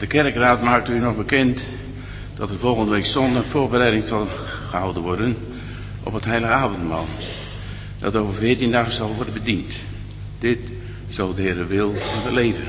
kerkraad maakt u nog bekend dat er volgende week zondag voorbereiding zal gehouden worden op het heilige avondmaal. Dat over 14 dagen zal worden bediend. Dit, zo de Heere wil, van het leven.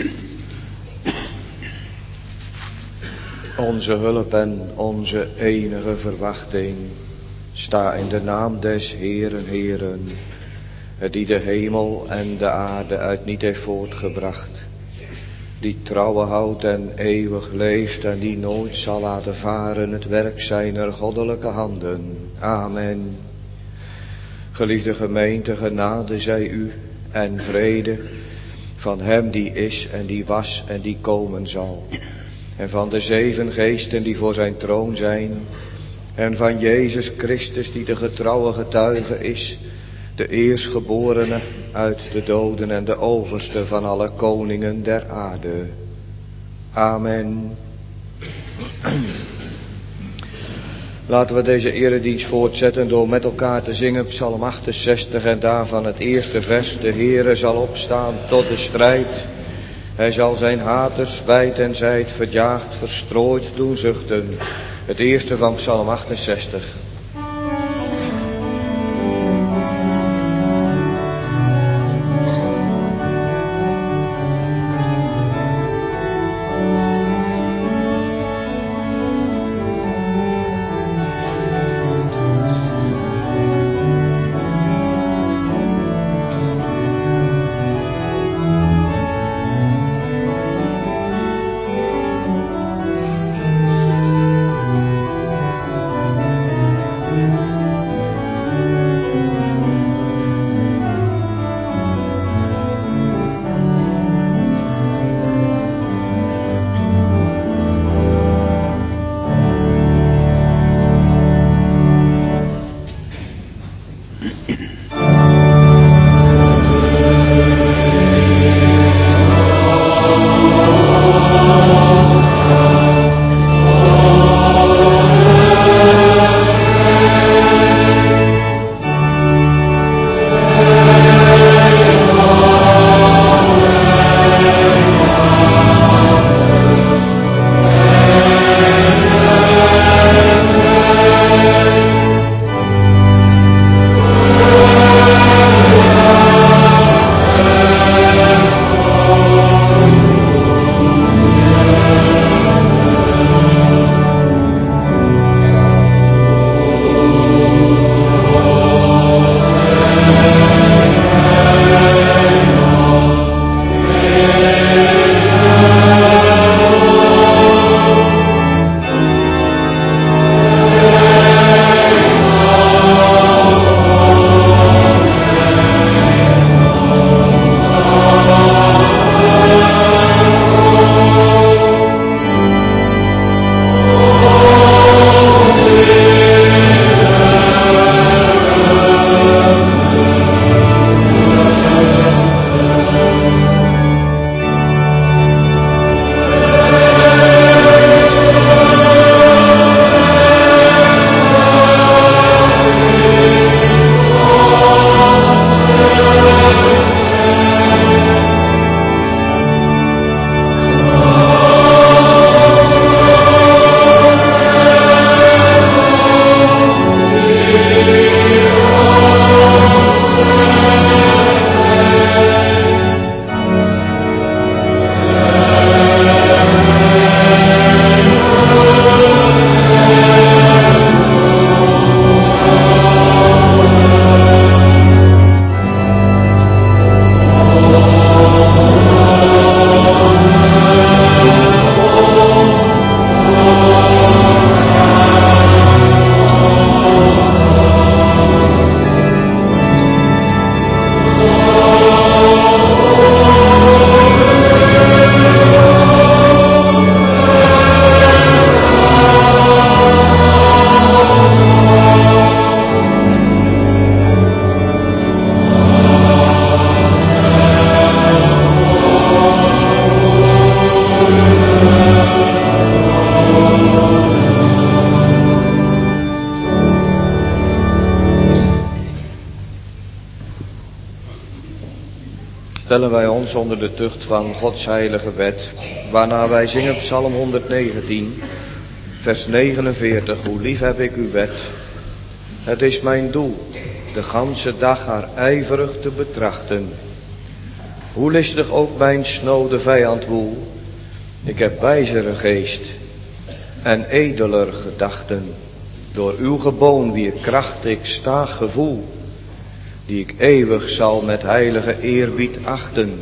Onze hulp en onze enige verwachting sta in de naam des Heeren, Heeren, die de hemel en de aarde uit niet heeft voortgebracht, die trouwe houdt en eeuwig leeft en die nooit zal laten varen het werk zijner goddelijke handen. Amen. Geliefde gemeente, genade zij u en vrede van hem die is en die was en die komen zal. En van de 7 geesten die voor zijn troon zijn. En van Jezus Christus die de getrouwe getuige is. De eerstgeborene uit de doden en de overste van alle koningen der aarde. Amen. Laten we deze eredienst voortzetten door met elkaar te zingen Psalm 68 en daarvan het eerste vers. De Heere zal opstaan tot de strijd. Hij zal zijn haters wijd en zijd verjaagd, verstrooid doen zuchten. Het eerste van Psalm 68. stellen wij ons onder de tucht van Gods heilige wet, waarna wij zingen Psalm 119, vers 49, hoe lief heb ik uw wet. Het is mijn doel, de ganse dag haar ijverig te betrachten. Hoe listig ook mijn snode vijand woel, ik heb wijzere geest en edeler gedachten. Door uw geboon wier kracht ik staag gevoel, die ik eeuwig zal met heilige eerbied achten.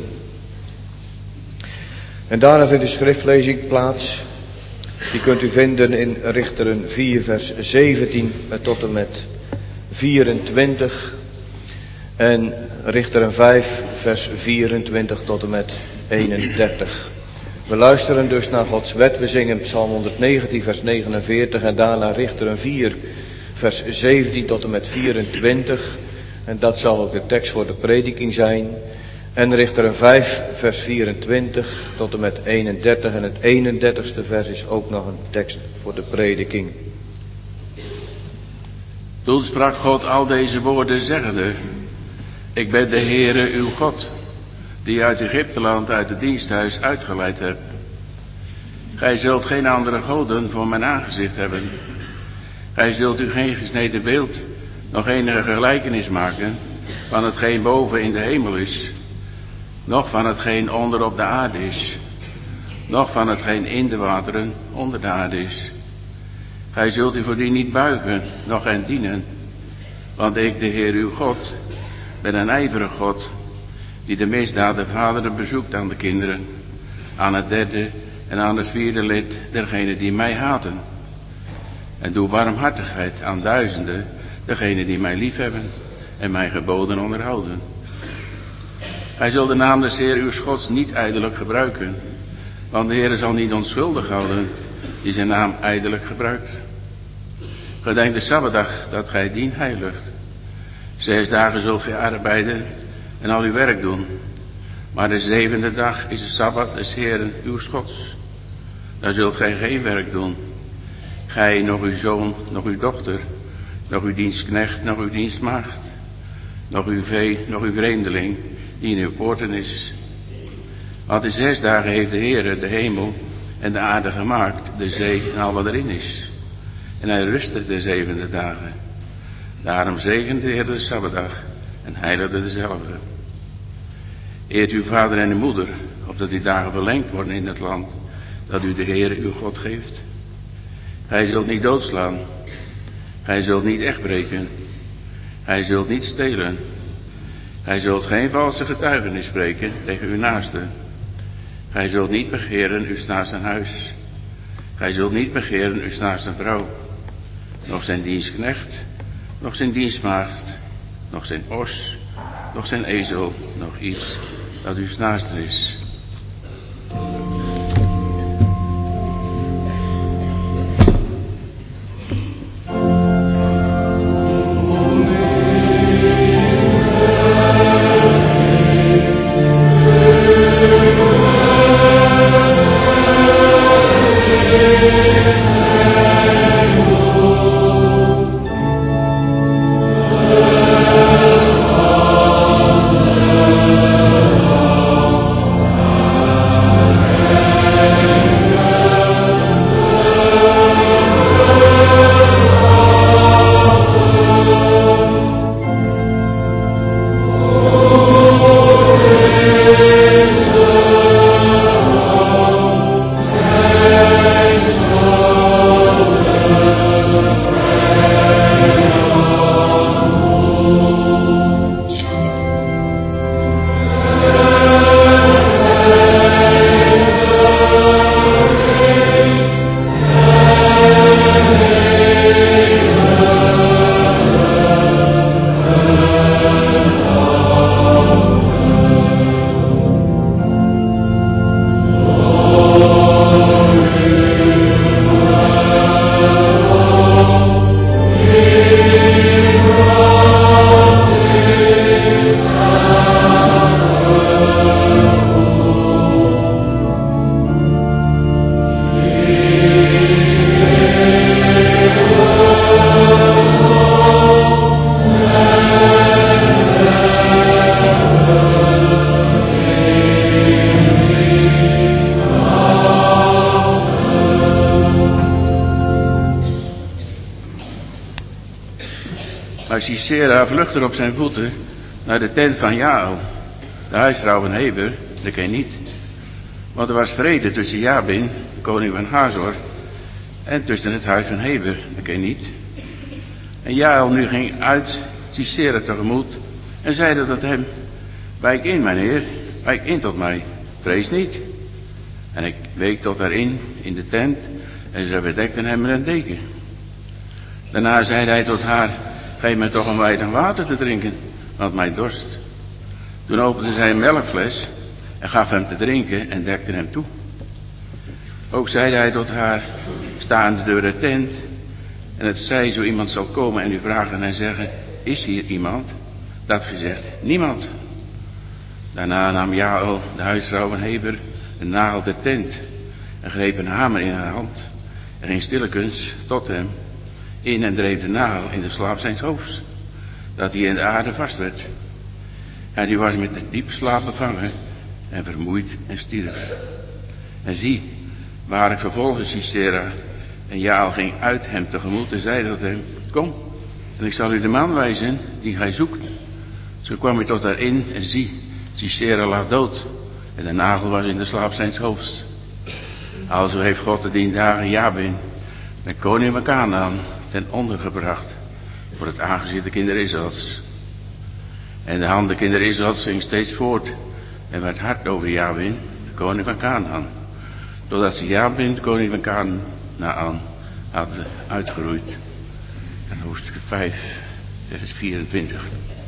En daarna vindt de schriftlezing plaats. Die kunt u vinden in Richteren 4 vers 17 tot en met 24. En Richteren 5 vers 24 tot en met 31. We luisteren dus naar Gods wet. We zingen Psalm 119 vers 49 en daarna Richteren 4 vers 17 tot en met 24. En dat zal ook de tekst voor de prediking zijn. En Richteren 5 vers 24 tot en met 31. En het 31ste vers is ook nog een tekst voor de prediking. Toen sprak God al deze woorden zeggende: Ik ben de Heere uw God, die uit Egypteland uit het diensthuis uitgeleid hebt. Gij zult geen andere goden voor mijn aangezicht hebben. Gij zult u geen gesneden beeld, nog enige gelijkenis maken van hetgeen boven in de hemel is, noch van hetgeen onder op de aarde is, noch van hetgeen in de wateren onder de aarde is. Gij zult u voor die niet buigen, noch hen dienen, want ik, de Heer uw God, ben een ijverig God, die de misdaad der vaderen bezoekt aan de kinderen, aan het derde en aan het vierde lid dergenen die mij haten. En doe barmhartigheid aan duizenden, degenen die mij liefhebben en mijn geboden onderhouden. Gij zult de naam des Heer uw Gods niet ijdelijk gebruiken, want de Heer zal niet onschuldig houden die zijn naam ijdelijk gebruikt. Gedenk de Sabbatdag dat gij dien heiligt. 6 dagen zult gij arbeiden en al uw werk doen, maar de 7e dag is de Sabbat des Heeren uw Gods. Daar zult gij geen werk doen, gij, nog uw zoon, nog uw dochter, nog uw dienstknecht, nog uw dienstmaagd, nog uw vee, nog uw vreemdeling, die in uw poorten is. Want in 6 dagen heeft de Heere de hemel en de aarde gemaakt, de zee en al wat erin is. En hij rustte de 7e dagen. Daarom zegende de Heer de Sabbatdag en heiligde dezelfde. Eert uw vader en uw moeder, opdat die dagen verlengd worden in het land dat u de Heere uw God geeft. Gij zult niet doodslaan. Gij zult niet echt breken. Gij zult niet stelen. Gij zult geen valse getuigenis spreken tegen uw naaste. Gij zult niet begeren uw naaste huis. Gij zult niet begeren uw naaste vrouw, nog zijn dienstknecht, nog zijn dienstmaagd, nog zijn os, nog zijn ezel, nog iets dat uw naaste is. Maar Sisera vluchtte op zijn voeten naar de tent van Jael, de huisvrouw van Heber, de Keniet. Want er was vrede tussen Jabin, koning van Hazor, en tussen het huis van Heber, de Keniet. En Jael nu ging uit Sisera tegemoet en zeide tot hem: wijk in, mijn heer, wijk in tot mij, vrees niet. En ik week tot daarin, in de tent, en zij bedekten hem met een deken. Daarna zeide hij tot haar: geef mij toch een weinig water te drinken, want mij dorst. Toen opende zij een melkfles en gaf hem te drinken en dekte hem toe. Ook zeide hij tot haar: sta aan de deur der tent, en het zij zo iemand zal komen en u vragen en zeggen: is hier iemand? Dat gezegd: niemand. Daarna nam Jael, de huisvrouw van Heber, een nagel der tent en greep een hamer in haar hand en ging stillekens tot hem in en dreef de nagel in de slaap zijns hoofds, dat hij in de aarde vast werd. En die was met de diepe slaap bevangen en vermoeid en stierf. En zie, waarlijk vervolgde Sisera, en Jael ging uit hem tegemoet en zeide tot hem: kom, en ik zal u de man wijzen die gij zoekt. Zo kwam hij tot daarin en zie, Sisera lag dood en de nagel was in de slaap zijns hoofds. Alzo heeft God de dien dagen Jabin, de koning van Kanaan, ten onder gebracht voor het aangezicht de kinderen Israëls. En de hand de kinderen Israëls ging steeds voort en werd hard over Jabin, de koning van Kanaan, totdat ze Jabin, de koning van Kanaan, hadden uitgeroeid. En hoofdstuk 5, vers 24.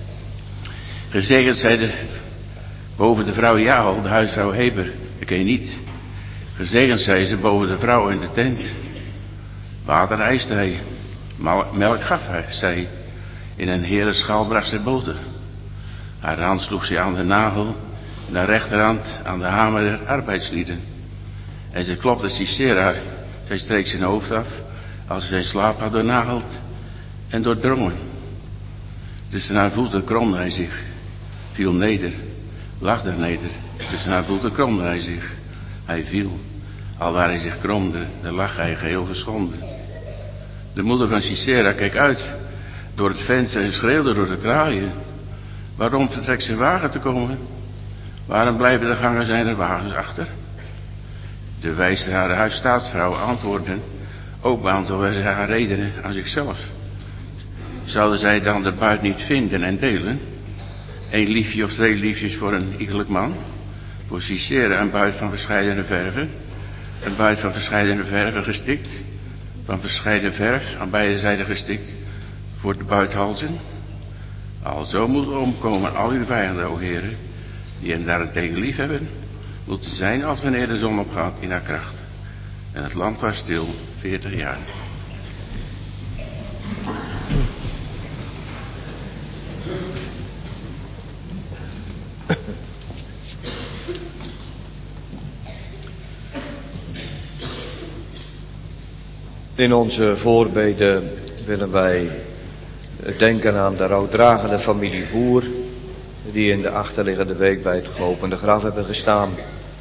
Gezegend zij de boven de vrouw Jael, de huisvrouw Heber, de Keniet. Gezegend zij ze boven de vrouw in de tent. Water eiste hij, melk gaf hij, zij. In een herenschaal bracht zij boter. Haar hand sloeg zij aan de nagel en haar rechterhand aan de hamer der arbeidslieden. En ze klopte Sisera, zij streek zijn hoofd af, als ze zijn slaap had doornageld en doordrongen. Tussen haar voeten kromde hij zich, viel neder, lag daar neder. Tussen haar voeten kromde hij zich, hij viel. Alwaar hij zich kromde, daar lag hij geheel geschonden. De moeder van Sisera keek uit door het venster en schreeuwde door de traliën: waarom vertrekt zijn wagen te komen? Waarom blijven de gangen zijner wagens achter? De wijze haar huisstaatsvrouw antwoordde: ook beantwoordde zij haar redenen aan zichzelf. Zouden zij dan de buit niet vinden en delen? 1 liefje of 2 liefjes voor een iegelijk man? Voor Sisera een buit van verscheidene verven, een buit van verscheidene verven gestikt, van verscheiden verf aan beide zijden gestikt, voor de buithalzen. Alzo moeten omkomen al uw vijanden, o heren, die hem daarentegen lief hebben, moeten zijn als wanneer de zon opgaat in haar kracht. En het land was stil 40 jaar. In onze voorbeden willen wij denken aan de rouwdragende familie Boer, die in de achterliggende week bij het geopende graf hebben gestaan.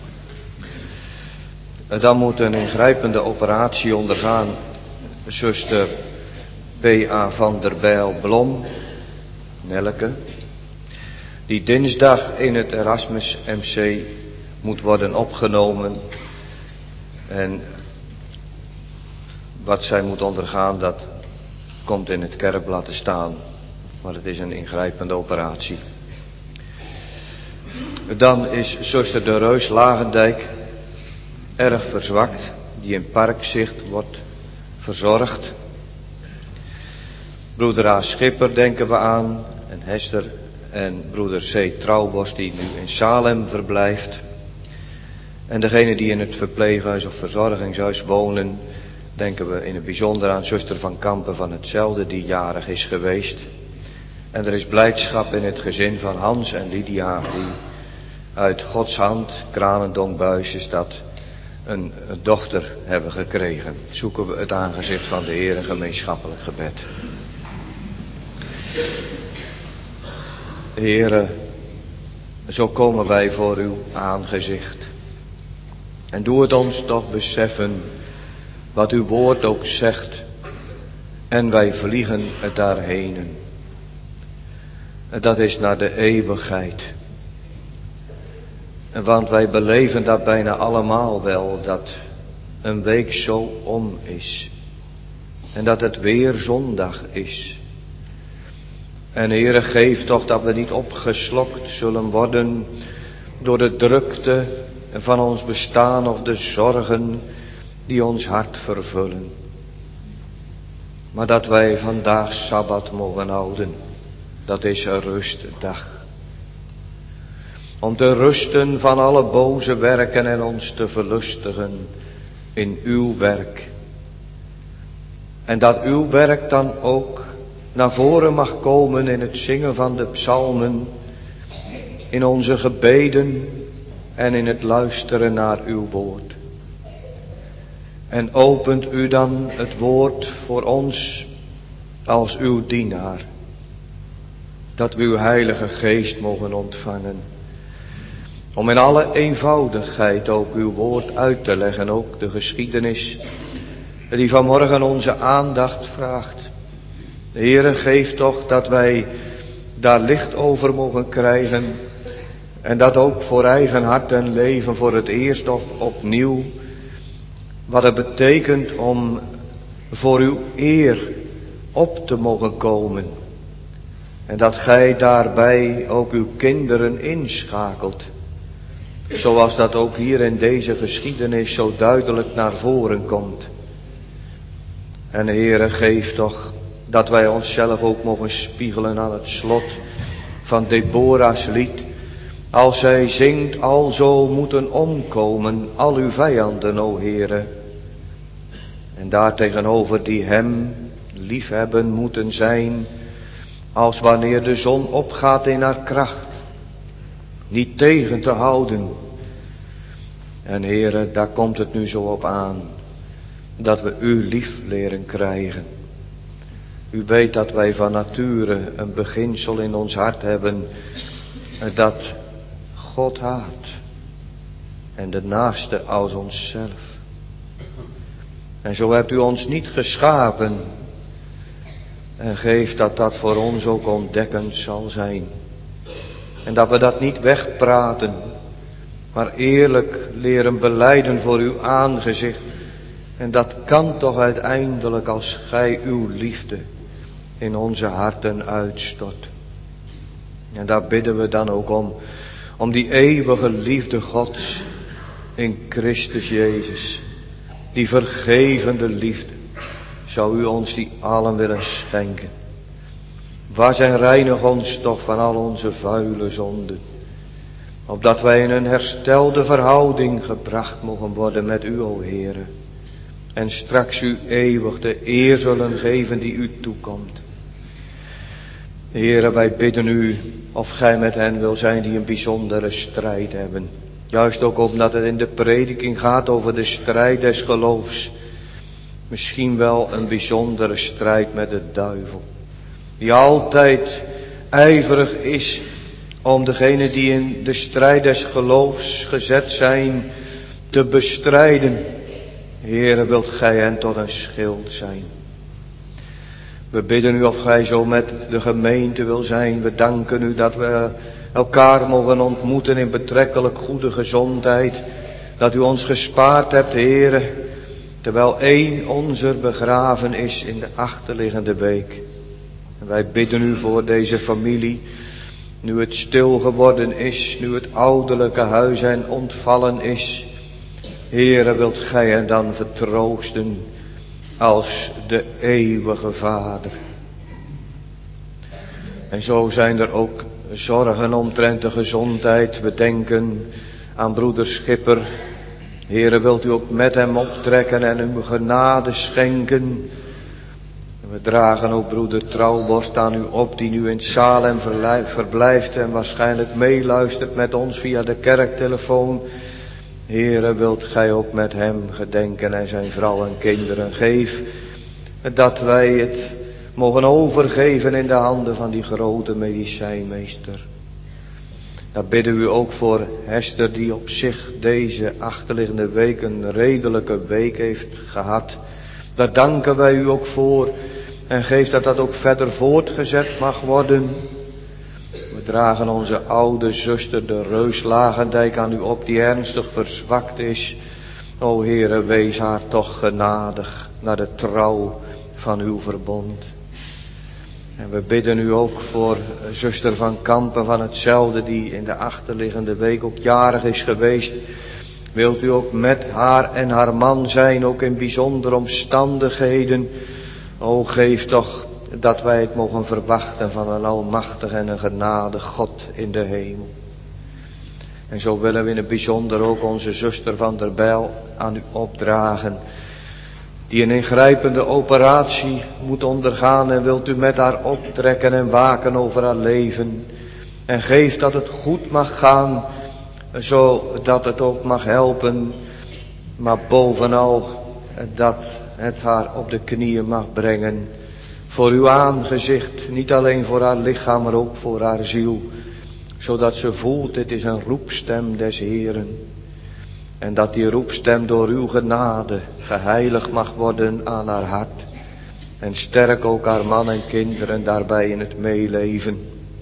Dan moet een ingrijpende operatie ondergaan zuster P.A. van der Bijl-Blom, Nelke, die dinsdag in het Erasmus MC moet worden opgenomen. En wat zij moet ondergaan, dat komt in het kerkblad te staan. Maar het is een ingrijpende operatie. Dan is zuster de Reus Lagendijk erg verzwakt, die in parkzicht wordt verzorgd. Broeder A. Schipper denken we aan, en Hester en broeder C. Trouwbos die nu in Salem verblijft. En degene die in het verpleeghuis of verzorgingshuis wonen, denken we in het bijzonder aan zuster van Kampen van hetzelfde die jarig is geweest. En er is blijdschap in het gezin van Hans en Lydia die uit Gods hand, Kranendonk-Buisjes, dat een dochter hebben gekregen. Zoeken we het aangezicht van de Heer, een gemeenschappelijk gebed. Heere, zo komen wij voor uw aangezicht. En doe het ons toch beseffen wat uw woord ook zegt. En wij vliegen het daarheen. Dat is naar de eeuwigheid. Want wij beleven dat bijna allemaal wel, dat een week zo om is. En dat het weer zondag is. En Heere, geef toch dat we niet opgeslokt zullen worden door de drukte van ons bestaan of de zorgen die ons hart vervullen. Maar dat wij vandaag Sabbat mogen houden. Dat is een rustdag. Om te rusten van alle boze werken en ons te verlustigen in uw werk. En dat uw werk dan ook naar voren mag komen in het zingen van de psalmen, in onze gebeden en in het luisteren naar uw woord. En opent u dan het woord voor ons als uw dienaar, dat we uw Heilige Geest mogen ontvangen, om in alle eenvoudigheid ook uw woord uit te leggen, ook de geschiedenis die vanmorgen onze aandacht vraagt. De Heere, geeft toch dat wij daar licht over mogen krijgen en dat ook voor eigen hart en leven voor het eerst of opnieuw, wat het betekent om voor uw eer op te mogen komen. En dat gij daarbij ook uw kinderen inschakelt. Zoals dat ook hier in deze geschiedenis zo duidelijk naar voren komt. En Heere, geef toch dat wij onszelf ook mogen spiegelen aan het slot van Deborah's lied. Als zij zingt, alzo moeten omkomen al uw vijanden, o Heere. En daartegenover die hem liefhebben moeten zijn, als wanneer de zon opgaat in haar kracht, niet tegen te houden. En Heere, daar komt het nu zo op aan, dat we u lief leren krijgen. U weet dat wij van nature een beginsel in ons hart hebben, dat God haat en de naaste als onszelf. En zo hebt u ons niet geschapen. En geef dat dat voor ons ook ontdekkend zal zijn. En dat we dat niet wegpraten, maar eerlijk leren belijden voor uw aangezicht. En dat kan toch uiteindelijk als gij uw liefde in onze harten uitstort. En daar bidden we dan ook om die eeuwige liefde Gods in Christus Jezus. Die vergevende liefde. Zou u ons die allen willen schenken. Was en reinig ons toch van al onze vuile zonden. Opdat wij in een herstelde verhouding gebracht mogen worden met u, o Heere. En straks u eeuwig de eer zullen geven die u toekomt. Heere, wij bidden u of gij met hen wil zijn die een bijzondere strijd hebben. Juist ook omdat het in de prediking gaat over de strijd des geloofs. Misschien wel een bijzondere strijd met de duivel. Die altijd ijverig is om degene die in de strijd des geloofs gezet zijn te bestrijden. Heere, wilt gij hen tot een schild zijn. We bidden u of gij zo met de gemeente wil zijn. We danken u dat we elkaar mogen ontmoeten in betrekkelijk goede gezondheid. Dat u ons gespaard hebt, Heere, terwijl één onzer begraven is in de achterliggende week. En wij bidden u voor deze familie, nu het stil geworden is, nu het ouderlijke huis hen ontvallen is. Heere, wilt gij hen dan vertroosten als de eeuwige Vader. En zo zijn er ook zorgen omtrent de gezondheid. We denken aan broeder Schipper. Heere, wilt u ook met hem optrekken en uw genade schenken. We dragen ook broeder Trouwborst aan u op, die nu in Salem verblijft en waarschijnlijk meeluistert met ons via de kerktelefoon. Heere, wilt gij ook met hem gedenken en zijn vrouw en kinderen. Geef dat wij het mogen overgeven in de handen van die grote medicijnmeester. Daar bidden we ook voor Hester, die op zich deze achterliggende week een redelijke week heeft gehad. Daar danken wij u ook voor en geef dat dat ook verder voortgezet mag worden. We dragen onze oude zuster, de Reus Lagendijk, aan u op, die ernstig verzwakt is. O Heere, wees haar toch genadig naar de trouw van uw verbond. En we bidden u ook voor zuster van Kampen van hetzelfde, die in de achterliggende week ook jarig is geweest. Wilt u ook met haar en haar man zijn, ook in bijzondere omstandigheden. O, geef toch dat wij het mogen verwachten van een almachtig en een genadig God in de hemel. En zo willen we in het bijzonder ook onze zuster van der Bijl aan u opdragen, die een ingrijpende operatie moet ondergaan, en wilt u met haar optrekken en waken over haar leven. En geef dat het goed mag gaan, zodat het ook mag helpen, maar bovenal dat het haar op de knieën mag brengen. Voor uw aangezicht, niet alleen voor haar lichaam, maar ook voor haar ziel. Zodat ze voelt, dit is een roepstem des Heeren. En dat die roepstem door uw genade geheiligd mag worden aan haar hart. En sterk ook haar man en kinderen daarbij in het meeleven.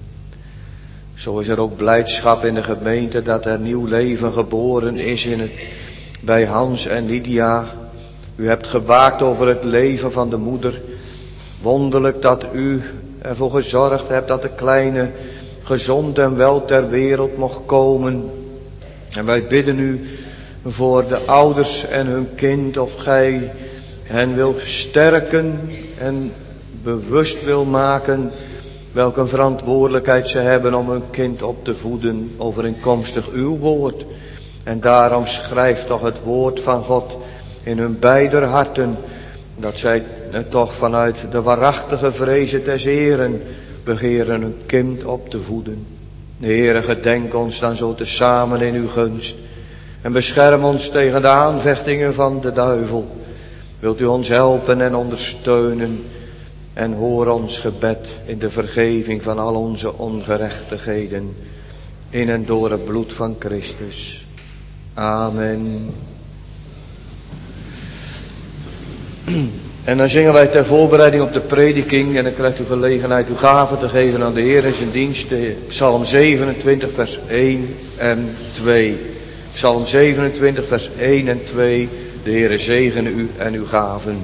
Zo is er ook blijdschap in de gemeente dat er nieuw leven geboren is bij Hans en Lydia. U hebt gewaakt over het leven van de moeder. Wonderlijk dat u ervoor gezorgd hebt dat de kleine gezond en wel ter wereld mocht komen. En wij bidden u voor de ouders en hun kind, of gij hen wilt sterken en bewust wil maken welke verantwoordelijkheid ze hebben om hun kind op te voeden overeenkomstig uw woord. En daarom schrijft toch het woord van God in hun beider harten, dat zij toch vanuit de waarachtige vrezen des Heeren begeren hun kind op te voeden. De Heere, gedenk ons dan zo tezamen in uw gunst. En bescherm ons tegen de aanvechtingen van de duivel. Wilt u ons helpen en ondersteunen. En hoor ons gebed in de vergeving van al onze ongerechtigheden. In en door het bloed van Christus. Amen. En dan zingen wij ter voorbereiding op de prediking. En dan krijgt u gelegenheid uw gave te geven aan de Heer in zijn dienst. Psalm 27 vers 1 en 2. Psalm 27 vers 1 en 2. De Heere zegene u en uw gaven.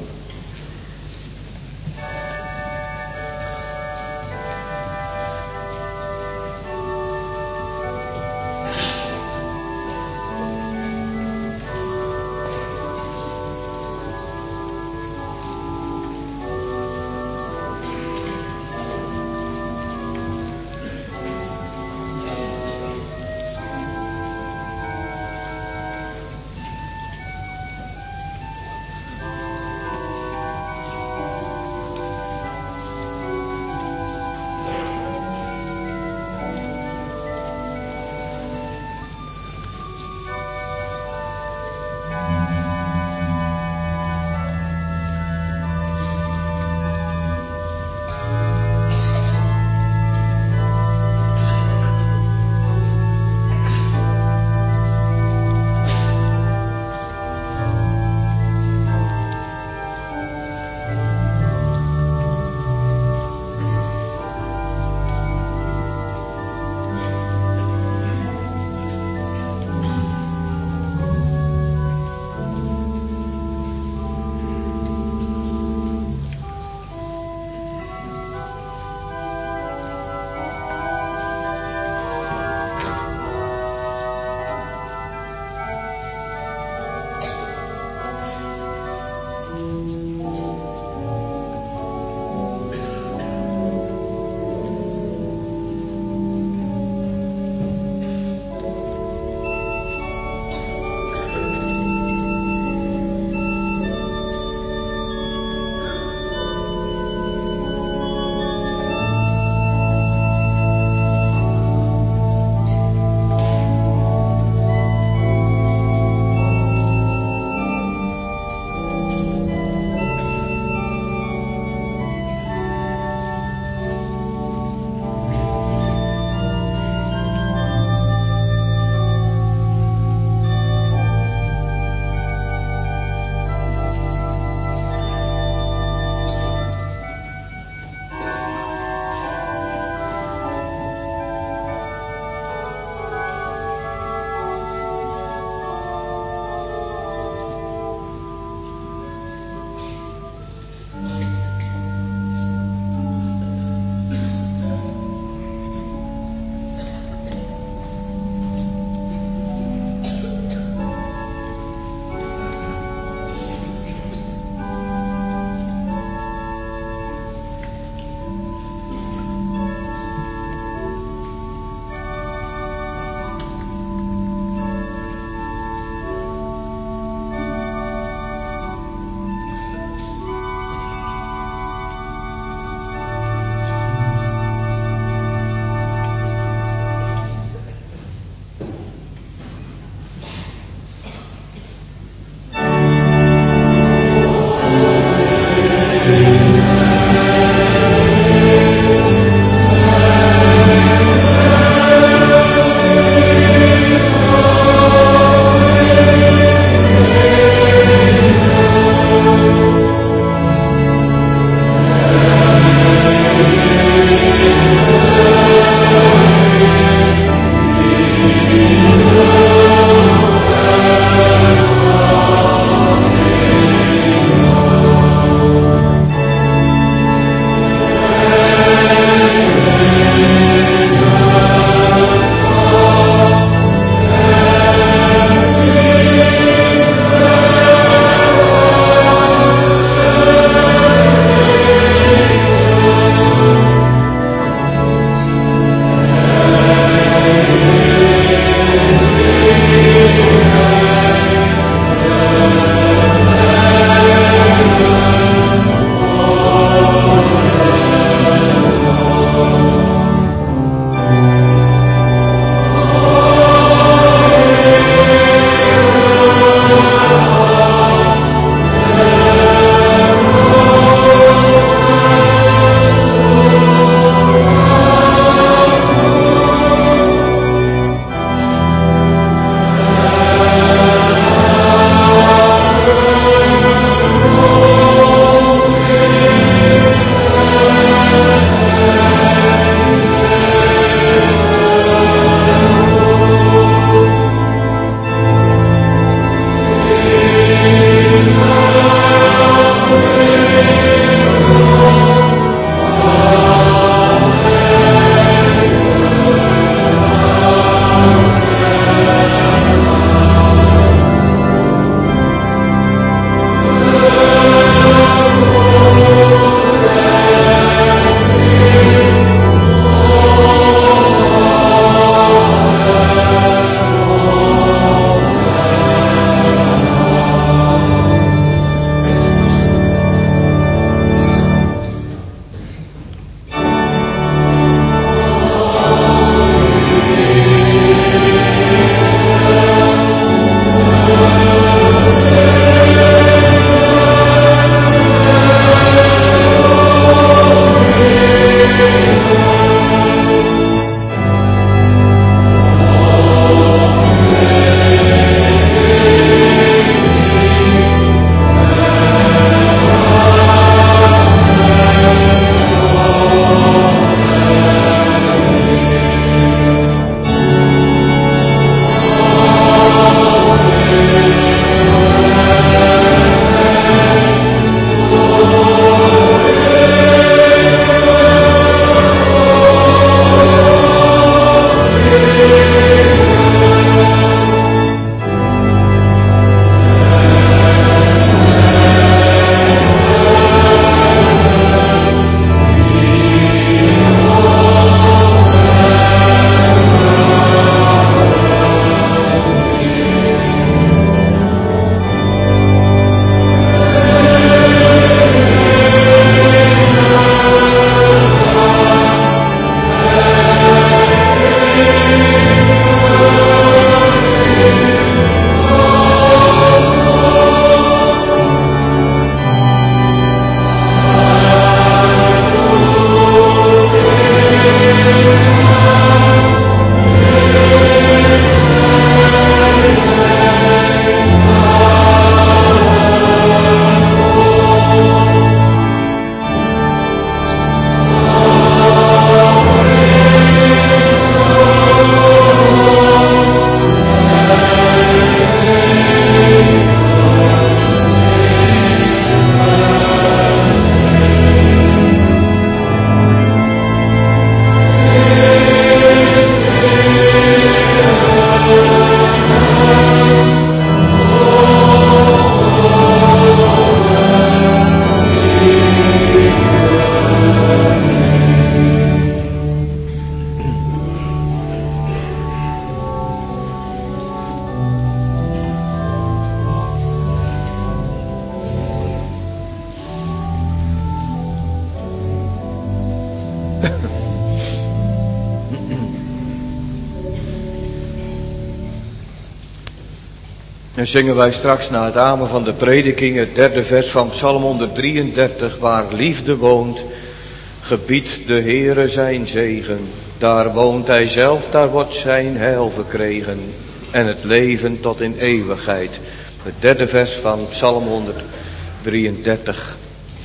En zingen wij straks na het amen van de prediking het 3e vers van Psalm 133, waar liefde woont, gebiedt de Heere zijn zegen. Daar woont hij zelf, daar wordt zijn heil verkregen en het leven tot in eeuwigheid. Het 3e vers van Psalm 133.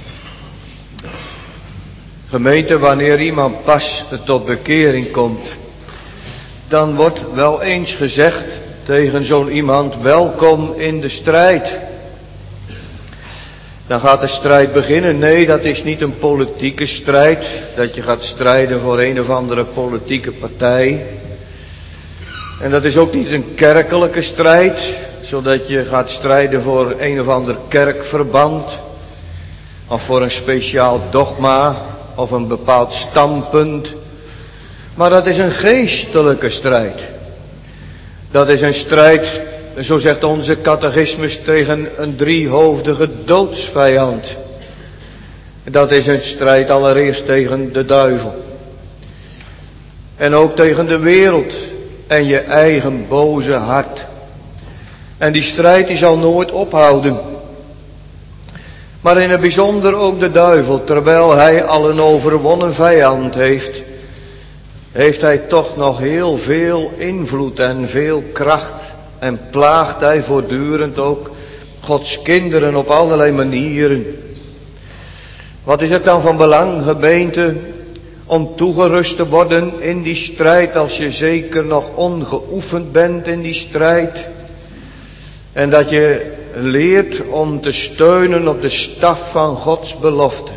Gemeente, wanneer iemand pas tot bekering komt, dan wordt wel eens gezegd tegen zo'n iemand: welkom in de strijd. Dan gaat de strijd beginnen. Nee, dat is niet een politieke strijd, dat je gaat strijden voor een of andere politieke partij. En dat is ook niet een kerkelijke strijd, zodat je gaat strijden voor een of ander kerkverband, of voor een speciaal dogma, of een bepaald standpunt. Maar dat is een geestelijke strijd. Dat is een strijd, zo zegt onze catechismus, tegen een driehoofdige doodsvijand. Dat is een strijd allereerst tegen de duivel. En ook tegen de wereld en je eigen boze hart. En die strijd die zal nooit ophouden. Maar in het bijzonder ook de duivel, terwijl hij al een overwonnen vijand heeft, heeft hij toch nog heel veel invloed en veel kracht. En plaagt hij voortdurend ook Gods kinderen op allerlei manieren. Wat is het dan van belang, gemeente, om toegerust te worden in die strijd, als je zeker nog ongeoefend bent in die strijd? En dat je leert om te steunen op de staf van Gods belofte.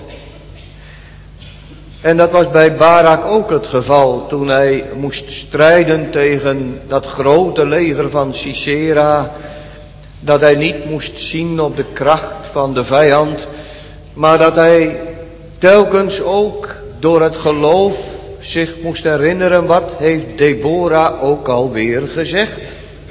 En dat was bij Barak ook het geval toen hij moest strijden tegen dat grote leger van Sisera. Dat hij niet moest zien op de kracht van de vijand, maar dat hij telkens ook door het geloof zich moest herinneren, wat heeft Deborah ook alweer gezegd.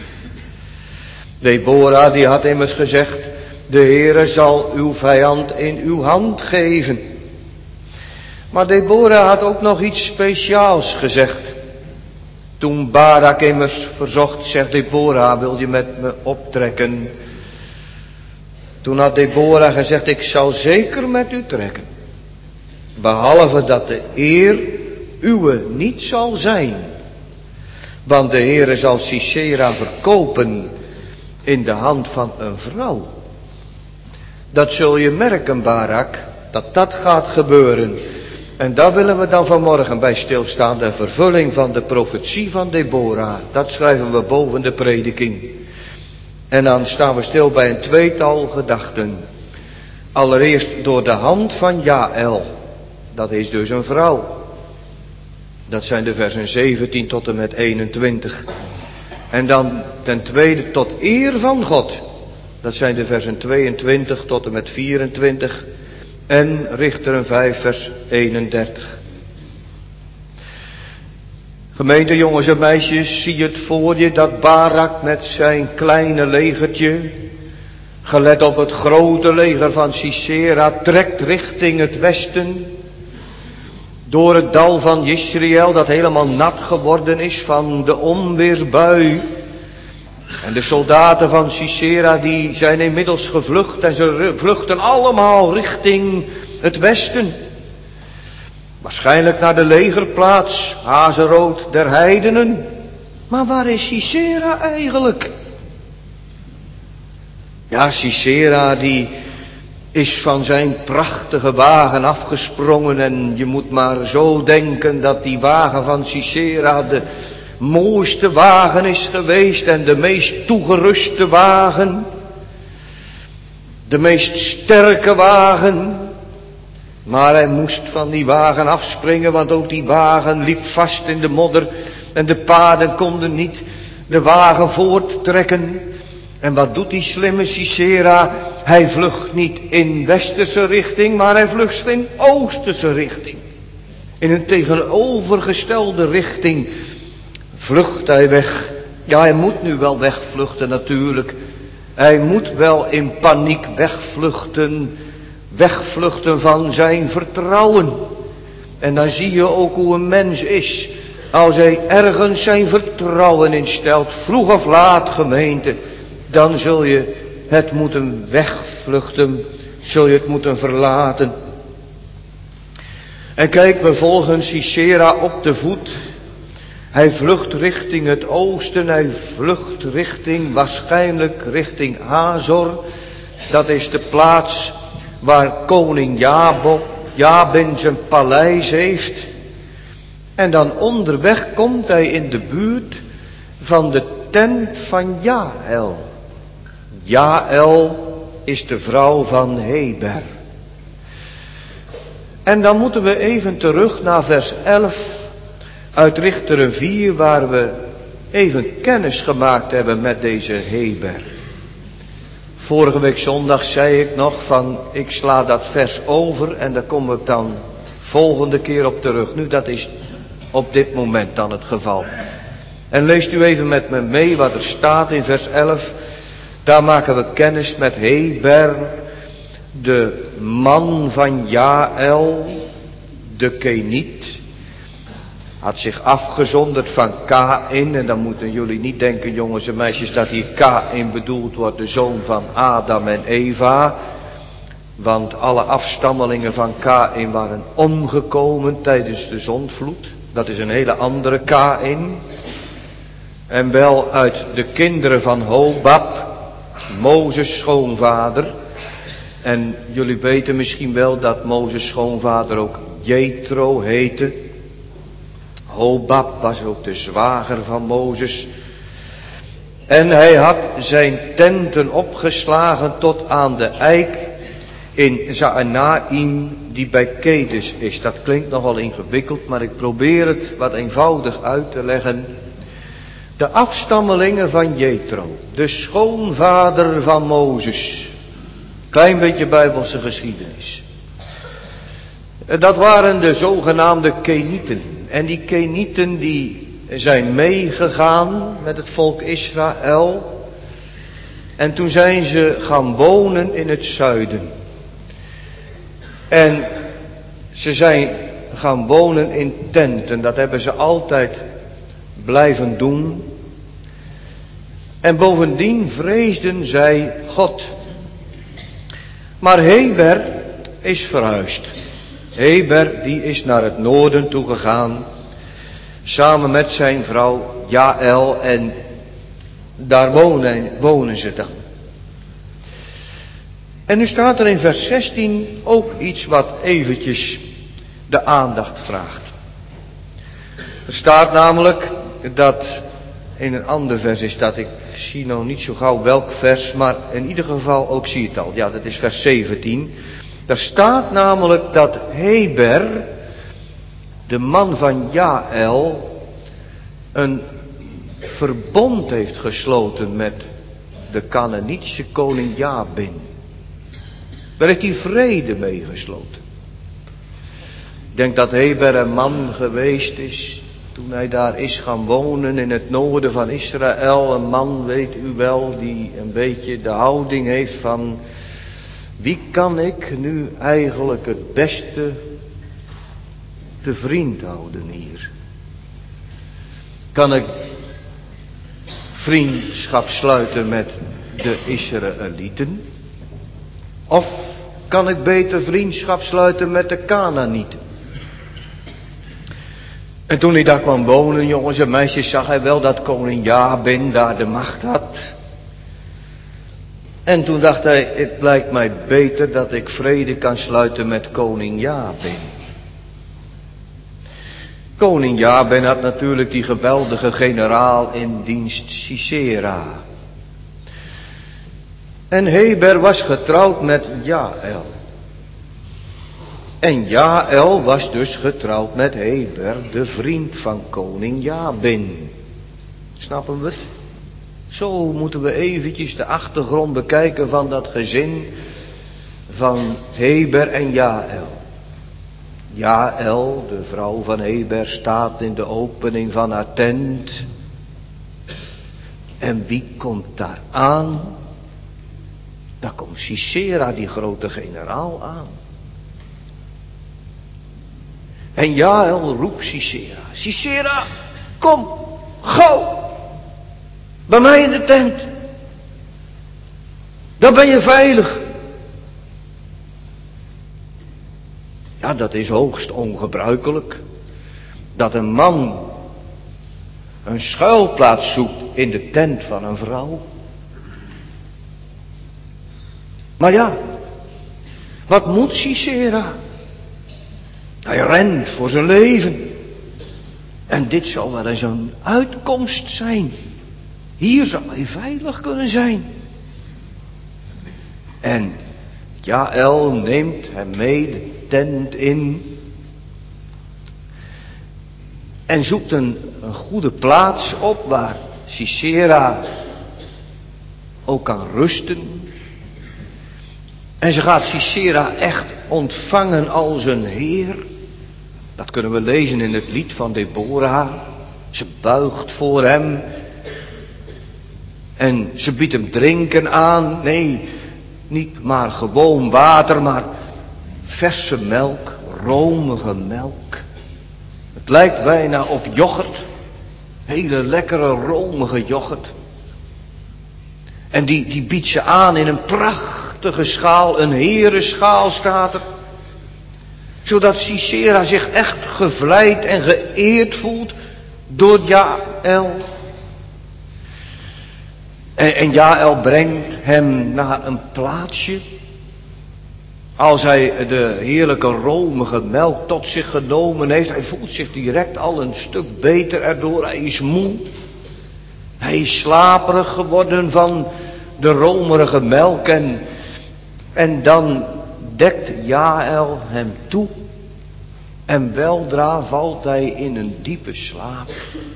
Deborah die had immers gezegd: de Heere zal uw vijand in uw hand geven. Maar Deborah had ook nog iets speciaals gezegd. Toen Barak immers verzocht, zegt Deborah, wil je met me optrekken? Toen had Deborah gezegd: ik zal zeker met u trekken. Behalve dat de eer uwe niet zal zijn. Want de Heere zal Sisera verkopen in de hand van een vrouw. Dat zul je merken, Barak, dat gaat gebeuren. En daar willen we dan vanmorgen bij stilstaan, de vervulling van de profetie van Deborah. Dat schrijven we boven de prediking. En dan staan we stil bij een tweetal gedachten. Allereerst door de hand van Jaël. Dat is dus een vrouw. Dat zijn de versen 17 tot en met 21. En dan ten tweede tot eer van God. Dat zijn de versen 22 tot en met 24. En Richteren 5 vers 31. Gemeente, jongens en meisjes, zie het voor je dat Barak met zijn kleine legertje, gelet op het grote leger van Sisera, trekt richting het westen. Door het dal van Jezreel, dat helemaal nat geworden is van de onweersbui. En de soldaten van Sisera die zijn inmiddels gevlucht en ze vluchten allemaal richting het westen. Waarschijnlijk naar de legerplaats, Hazeroot der heidenen. Maar waar is Sisera eigenlijk? Ja, Sisera die is van zijn prachtige wagen afgesprongen en je moet maar zo denken dat die wagen van Sisera de mooiste wagen is geweest en de meest toegeruste wagen. De meest sterke wagen. Maar hij moest van die wagen afspringen, want ook die wagen liep vast in de modder en de paarden konden niet de wagen voorttrekken. En wat doet die slimme Sisera? Hij vlucht niet in westerse richting, maar hij vlucht in oosterse richting. In een tegenovergestelde richting vlucht hij weg. Ja, hij moet nu wel wegvluchten natuurlijk. Hij moet wel in paniek wegvluchten. Wegvluchten van zijn vertrouwen. En dan zie je ook hoe een mens is. Als hij ergens zijn vertrouwen in stelt, vroeg of laat, gemeente, dan zul je het moeten wegvluchten, zul je het moeten verlaten. En kijk, we volgen Sisera op de voet. Hij vlucht richting het oosten, hij vlucht waarschijnlijk richting Hazor. Dat is de plaats waar koning Jabin zijn paleis heeft. En dan onderweg komt hij in de buurt van de tent van Jaël. Jaël is de vrouw van Heber. En dan moeten we even terug naar vers 11 uit Richteren 4, waar we even kennis gemaakt hebben met deze Heber. Vorige week zondag zei ik nog van, ik sla dat vers over en daar kom ik dan volgende keer op terug. Nu, dat is op dit moment dan het geval. En leest u even met me mee wat er staat in vers 11. Daar maken we kennis met Heber, de man van Jaël, de Keniet. Had zich afgezonderd van Kaïn. En dan moeten jullie niet denken, jongens en meisjes, dat hier Kaïn bedoeld wordt, de zoon van Adam en Eva. Want alle afstammelingen van Kaïn waren omgekomen tijdens de zondvloed. Dat is een hele andere Kaïn. En wel uit de kinderen van Hobab, Mozes' schoonvader. En jullie weten misschien wel dat Mozes' schoonvader ook Jethro heette. Hobab was ook de zwager van Mozes. En hij had zijn tenten opgeslagen tot aan de eik in Zaanaim die bij Kedes is. Dat klinkt nogal ingewikkeld, maar ik probeer het wat eenvoudig uit te leggen. De afstammelingen van Jethro, de schoonvader van Mozes. Klein beetje Bijbelse geschiedenis. Dat waren de zogenaamde Kenieten. En die Kenieten die zijn meegegaan met het volk Israël. En toen zijn ze gaan wonen in het zuiden. En ze zijn gaan wonen in tenten. Dat hebben ze altijd blijven doen. En bovendien vreesden zij God. Maar Heber is verhuisd. Heber die is naar het noorden toegegaan. Samen met zijn vrouw Jaël. En daar wonen ze dan. En nu staat er in vers 16 ook iets wat eventjes de aandacht vraagt. Er staat namelijk dat in een ander vers is dat, ik zie nou niet zo gauw welk vers, maar in ieder geval ook zie je het al. Ja, dat is vers 17. Daar staat namelijk dat Heber, de man van Jaël, een verbond heeft gesloten met de Kanaanitische koning Jabin. Daar heeft hij vrede mee gesloten. Ik denk dat Heber een man geweest is toen hij daar is gaan wonen in het noorden van Israël. Een man, weet u wel, die een beetje de houding heeft van: wie kan ik nu eigenlijk het beste te vriend houden hier? Kan ik vriendschap sluiten met de Israëlieten? Of kan ik beter vriendschap sluiten met de Kanaanieten? En toen hij daar kwam wonen, jongens en meisjes, zag hij wel dat koning Jabin daar de macht had. En toen dacht hij, het lijkt mij beter dat ik vrede kan sluiten met koning Jabin. Koning Jabin had natuurlijk die geweldige generaal in dienst Sisera. En Heber was getrouwd met Jaël. En Jaël was dus getrouwd met Heber, de vriend van koning Jabin. Snappen we het? Zo moeten we eventjes de achtergrond bekijken van dat gezin van Heber en Jaël. Jaël, de vrouw van Heber, staat in de opening van haar tent. En wie komt daar aan? Daar komt Sisera, die grote generaal, aan. En Jaël roept Sisera: Sisera, kom, gauw, bij mij in de tent. Dan ben je veilig. Ja, dat is hoogst ongebruikelijk. Dat een man een schuilplaats zoekt in de tent van een vrouw. Maar ja, wat moet Sisera? Hij rent voor zijn leven. En dit zou wel eens een uitkomst zijn. Hier zou hij veilig kunnen zijn. En Jaël neemt hem mee de tent in. En zoekt een goede plaats op waar Sisera ook kan rusten. En ze gaat Sisera echt ontvangen als een heer. Dat kunnen we lezen in het lied van Deborah. Ze buigt voor hem. En ze biedt hem drinken aan. Nee, niet maar gewoon water, maar verse melk, romige melk. Het lijkt bijna op yoghurt. Hele lekkere, romige yoghurt. En die biedt ze aan in een prachtige schaal, een herenschaal staat er. Zodat Sisera zich echt gevleid en geëerd voelt door Jaël. En Jaël brengt hem naar een plaatsje. Als hij de heerlijke romige melk tot zich genomen heeft, hij voelt zich direct al een stuk beter erdoor. Hij is moe. Hij is slaperig geworden van de romerige melk. En dan dekt Jaël hem toe. En weldra valt hij in een diepe slaap.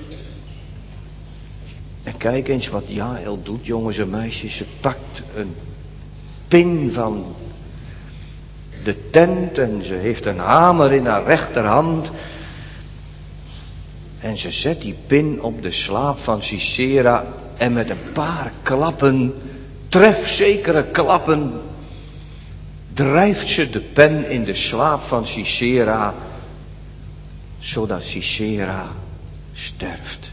En kijk eens wat Jaël doet, jongens en meisjes. Ze pakt een pin van de tent en ze heeft een hamer in haar rechterhand. En ze zet die pin op de slaap van Sisera en met een paar klappen, trefzekere klappen, drijft ze de pen in de slaap van Sisera, zodat Sisera sterft.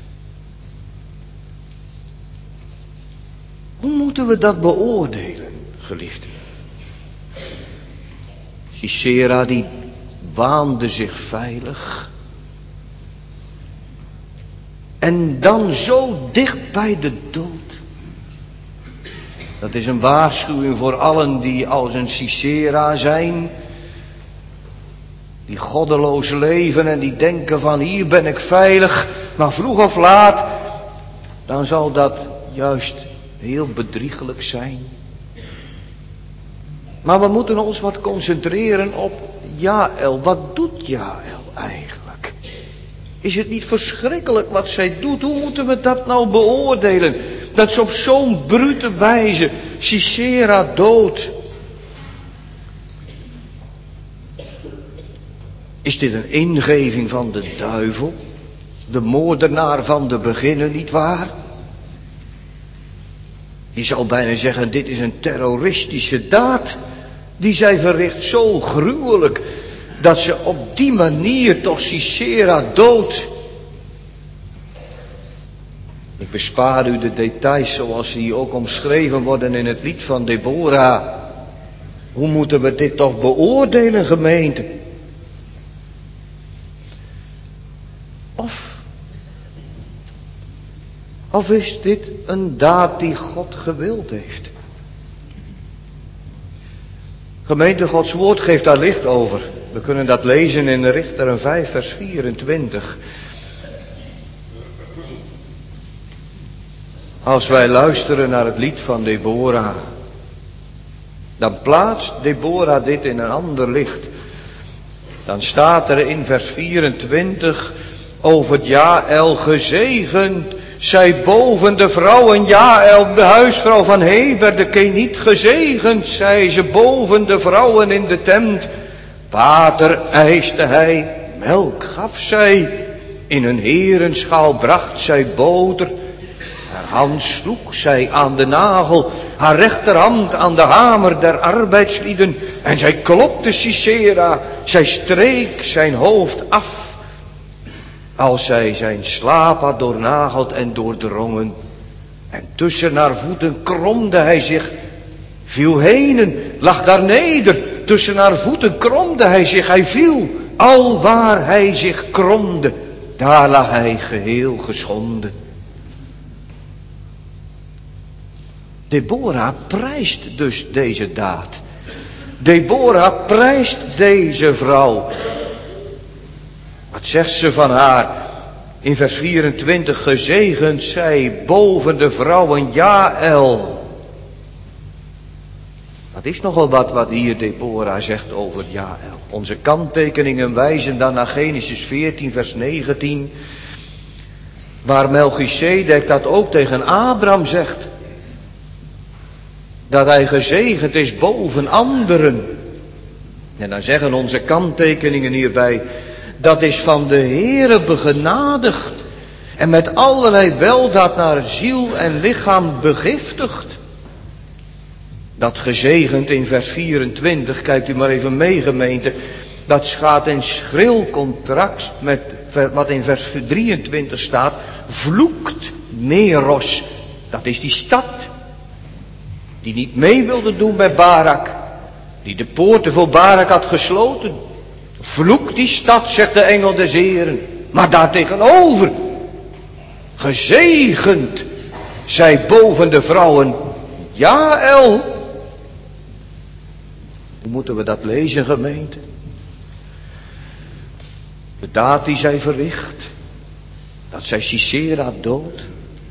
Hoe moeten we dat beoordelen, geliefden? Sisera die waande zich veilig. En dan zo dicht bij de dood. Dat is een waarschuwing voor allen die als een Sisera zijn. Die goddeloos leven en die denken van hier ben ik veilig. Maar vroeg of laat, dan zal dat juist heel bedriegelijk zijn. Maar we moeten ons wat concentreren op Jaël. Wat doet Jaël eigenlijk? Is het niet verschrikkelijk wat zij doet? Hoe moeten we dat nou beoordelen? Dat ze op zo'n brute wijze Sisera doodt. Is dit een ingeving van de duivel? De moordenaar van de beginnen, nietwaar? Je zou bijna zeggen, dit is een terroristische daad die zij verricht, zo gruwelijk, dat ze op die manier toch Sisera doodt. Ik bespaar u de details zoals die ook omschreven worden in het lied van Deborah. Hoe moeten we dit toch beoordelen, gemeente? Of is dit een daad die God gewild heeft? Gemeente, Gods woord geeft daar licht over. We kunnen dat lezen in de Richteren 5 vers 24. Als wij luisteren naar het lied van Deborah, dan plaatst Deborah dit in een ander licht. Dan staat er in vers 24 over Jaël: gezegend zij boven de vrouwen, Jaël, de huisvrouw van Heber, de Keniet, gezegend zij ze boven de vrouwen in de tent. Water eiste hij, melk gaf zij, in een herenschaal bracht zij boter. Haar hand sloeg zij aan de nagel, haar rechterhand aan de hamer der arbeidslieden. En zij klopte Sisera, zij streek zijn hoofd af, als zij zijn slaap had doornageld en doordrongen. En tussen haar voeten kromde hij zich, viel henen, lag daar neder, tussen haar voeten kromde hij zich, hij viel. Al waar hij zich kromde, daar lag hij geheel geschonden. Deborah prijst dus deze daad. Deborah prijst deze vrouw. Wat zegt ze van haar? In vers 24, gezegend zij boven de vrouwen Jaël. Dat is nogal wat hier Deborah zegt over Jaël. Onze kanttekeningen wijzen dan naar Genesis 14 vers 19. Waar Melchisedek dat ook tegen Abraham zegt. Dat hij gezegend is boven anderen. En dan zeggen onze kanttekeningen hierbij. Dat is van de Heere begenadigd. En met allerlei weldaad naar ziel en lichaam begiftigd. Dat gezegend in vers 24, kijkt u maar even mee gemeente. Dat staat in schril contrast met wat in vers 23 staat. Vloekt Meros. Dat is die stad. Die niet mee wilde doen bij Barak. Die de poorten voor Barak had gesloten. Vloek die stad, zegt de engel des Heren. Maar daartegenover. Gezegend. Zij boven de vrouwen. Jaël. Hoe moeten we dat lezen, gemeente? De daad die zij verricht. Dat zij Sisera doodt.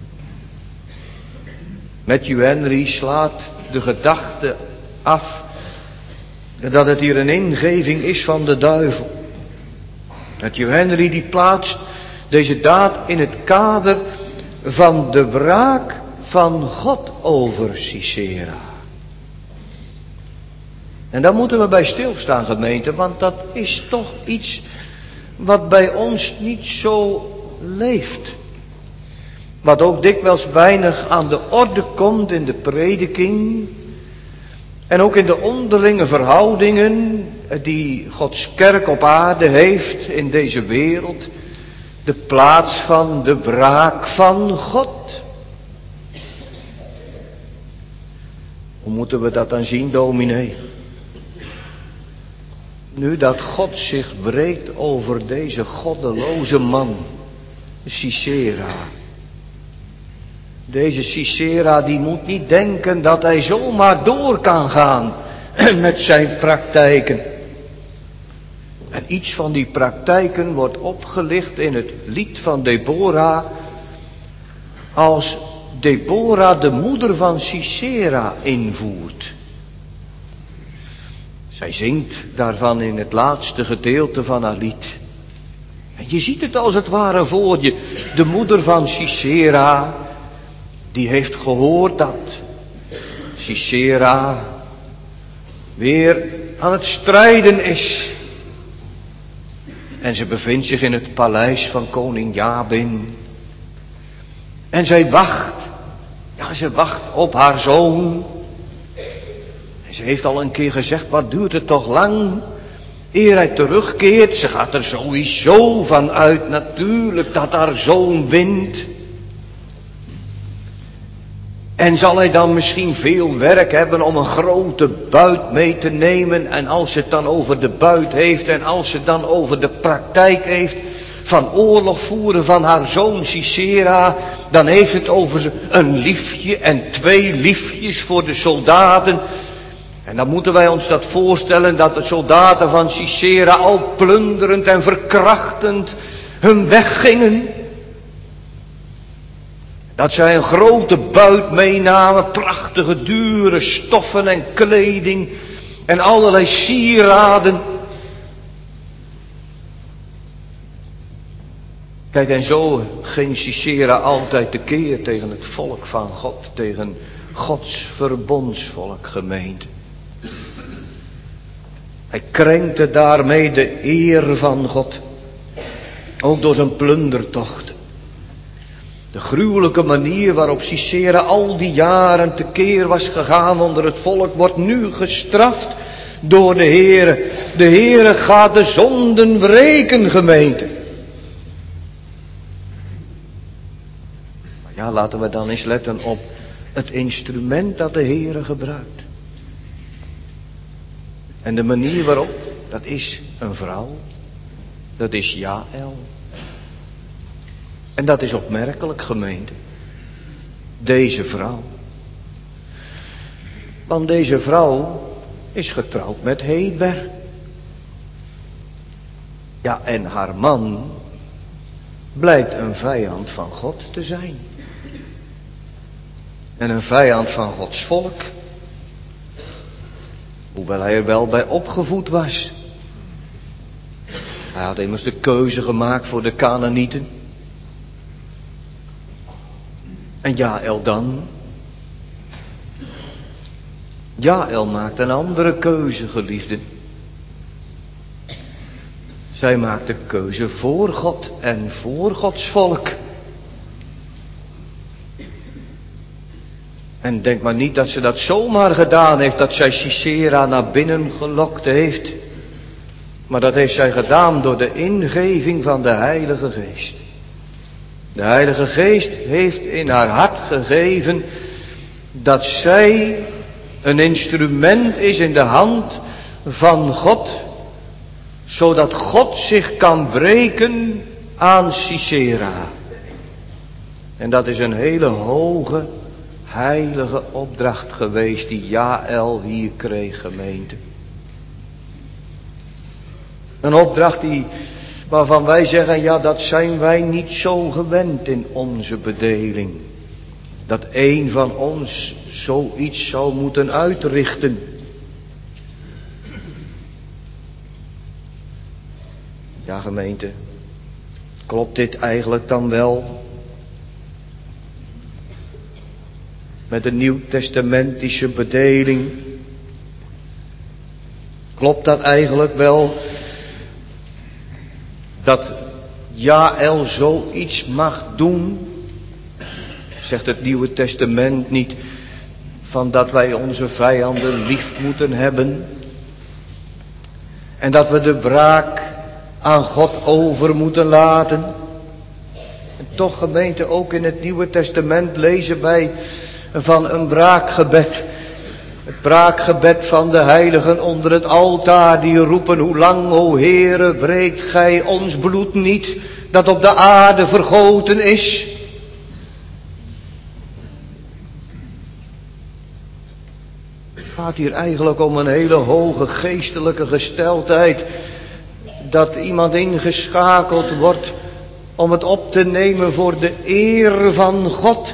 Matthew Henry slaat de gedachte af. Dat het hier een ingeving is van de duivel. Matthew Henry die plaatst deze daad in het kader van de wraak van God over Sisera. En daar moeten we bij stilstaan, gemeente, want dat is toch iets wat bij ons niet zo leeft. Wat ook dikwijls weinig aan de orde komt in de prediking. En ook in de onderlinge verhoudingen die Gods kerk op aarde heeft in deze wereld. De plaats van de wraak van God. Hoe moeten we dat dan zien, dominee? Nu dat God zich wreekt over deze goddeloze man, Sisera. Deze Sisera die moet niet denken dat hij zomaar door kan gaan met zijn praktijken. En iets van die praktijken wordt opgelicht in het lied van Deborah. Als Deborah de moeder van Sisera invoert. Zij zingt daarvan in het laatste gedeelte van haar lied. En je ziet het als het ware voor je. De moeder van Sisera, die heeft gehoord dat Sisera weer aan het strijden is. En ze bevindt zich in het paleis van koning Jabin. En zij wacht. Ja, ze wacht op haar zoon. En ze heeft al een keer gezegd, wat duurt het toch lang eer hij terugkeert. Ze gaat er sowieso van uit natuurlijk dat haar zoon wint. En zal hij dan misschien veel werk hebben om een grote buit mee te nemen. En als het dan over de buit heeft en als het dan over de praktijk heeft van oorlog voeren van haar zoon Sisera. Dan heeft het over een liefje en 2 liefjes voor de soldaten. En dan moeten wij ons dat voorstellen dat de soldaten van Sisera al plunderend en verkrachtend hun weg gingen. Dat zij een grote buit meenamen, prachtige dure stoffen en kleding en allerlei sieraden. Kijk, en zo ging Sisera altijd tekeer tegen het volk van God, tegen Gods verbondsvolk, gemeente. Hij krenkte daarmee de eer van God, ook door zijn plundertocht. De gruwelijke manier waarop Sisera al die jaren tekeer was gegaan onder het volk wordt nu gestraft door de Heere. De Heere gaat de zonden wreken, gemeente. Maar ja, laten we dan eens letten op het instrument dat de Heere gebruikt. En de manier waarop, dat is een vrouw. Dat is Jaël. En dat is opmerkelijk, gemeente. Deze vrouw. Want deze vrouw is getrouwd met Heber. Ja, en haar man blijkt een vijand van God te zijn. En een vijand van Gods volk. Hoewel hij er wel bij opgevoed was. Hij had immers de keuze gemaakt voor de Kanaanieten. En Jaël dan? Jaël maakt een andere keuze, geliefden. Zij maakt de keuze voor God en voor Gods volk. En denk maar niet dat ze dat zomaar gedaan heeft, dat zij Sisera naar binnen gelokt heeft. Maar dat heeft zij gedaan door de ingeving van de Heilige Geest. De Heilige Geest heeft in haar hart gegeven dat zij een instrument is in de hand van God, zodat God zich kan wreken aan Sisera. En dat is een hele hoge, heilige opdracht geweest die Jaël hier kreeg, gemeente. Een opdracht waarvan wij zeggen, ja, dat zijn wij niet zo gewend in onze bedeling. Dat één van ons zoiets zou moeten uitrichten. Ja, gemeente, klopt dit eigenlijk dan wel met de nieuwtestamentische bedeling? Klopt dat eigenlijk wel dat Jaël zoiets mag doen? Zegt het Nieuwe Testament niet van dat wij onze vijanden lief moeten hebben en dat we de wraak aan God over moeten laten? En toch, gemeente, ook in het Nieuwe Testament lezen wij van een braakgebed. Het braakgebed van de heiligen onder het altaar, die roepen: hoe lang, o Heere, wreekt gij ons bloed niet dat op de aarde vergoten is? Het gaat hier eigenlijk om een hele hoge geestelijke gesteldheid, dat iemand ingeschakeld wordt om het op te nemen voor de eer van God.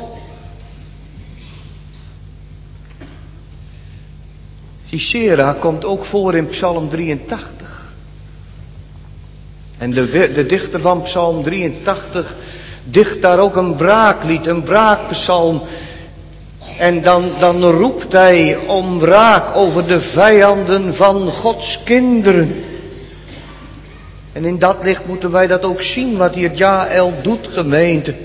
Sisera komt ook voor in Psalm 83. En de dichter van Psalm 83 dicht daar ook een braaklied, een braakpsalm. En dan roept hij om wraak over de vijanden van Gods kinderen. En in dat licht moeten wij dat ook zien, wat hier Jaël doet, gemeente.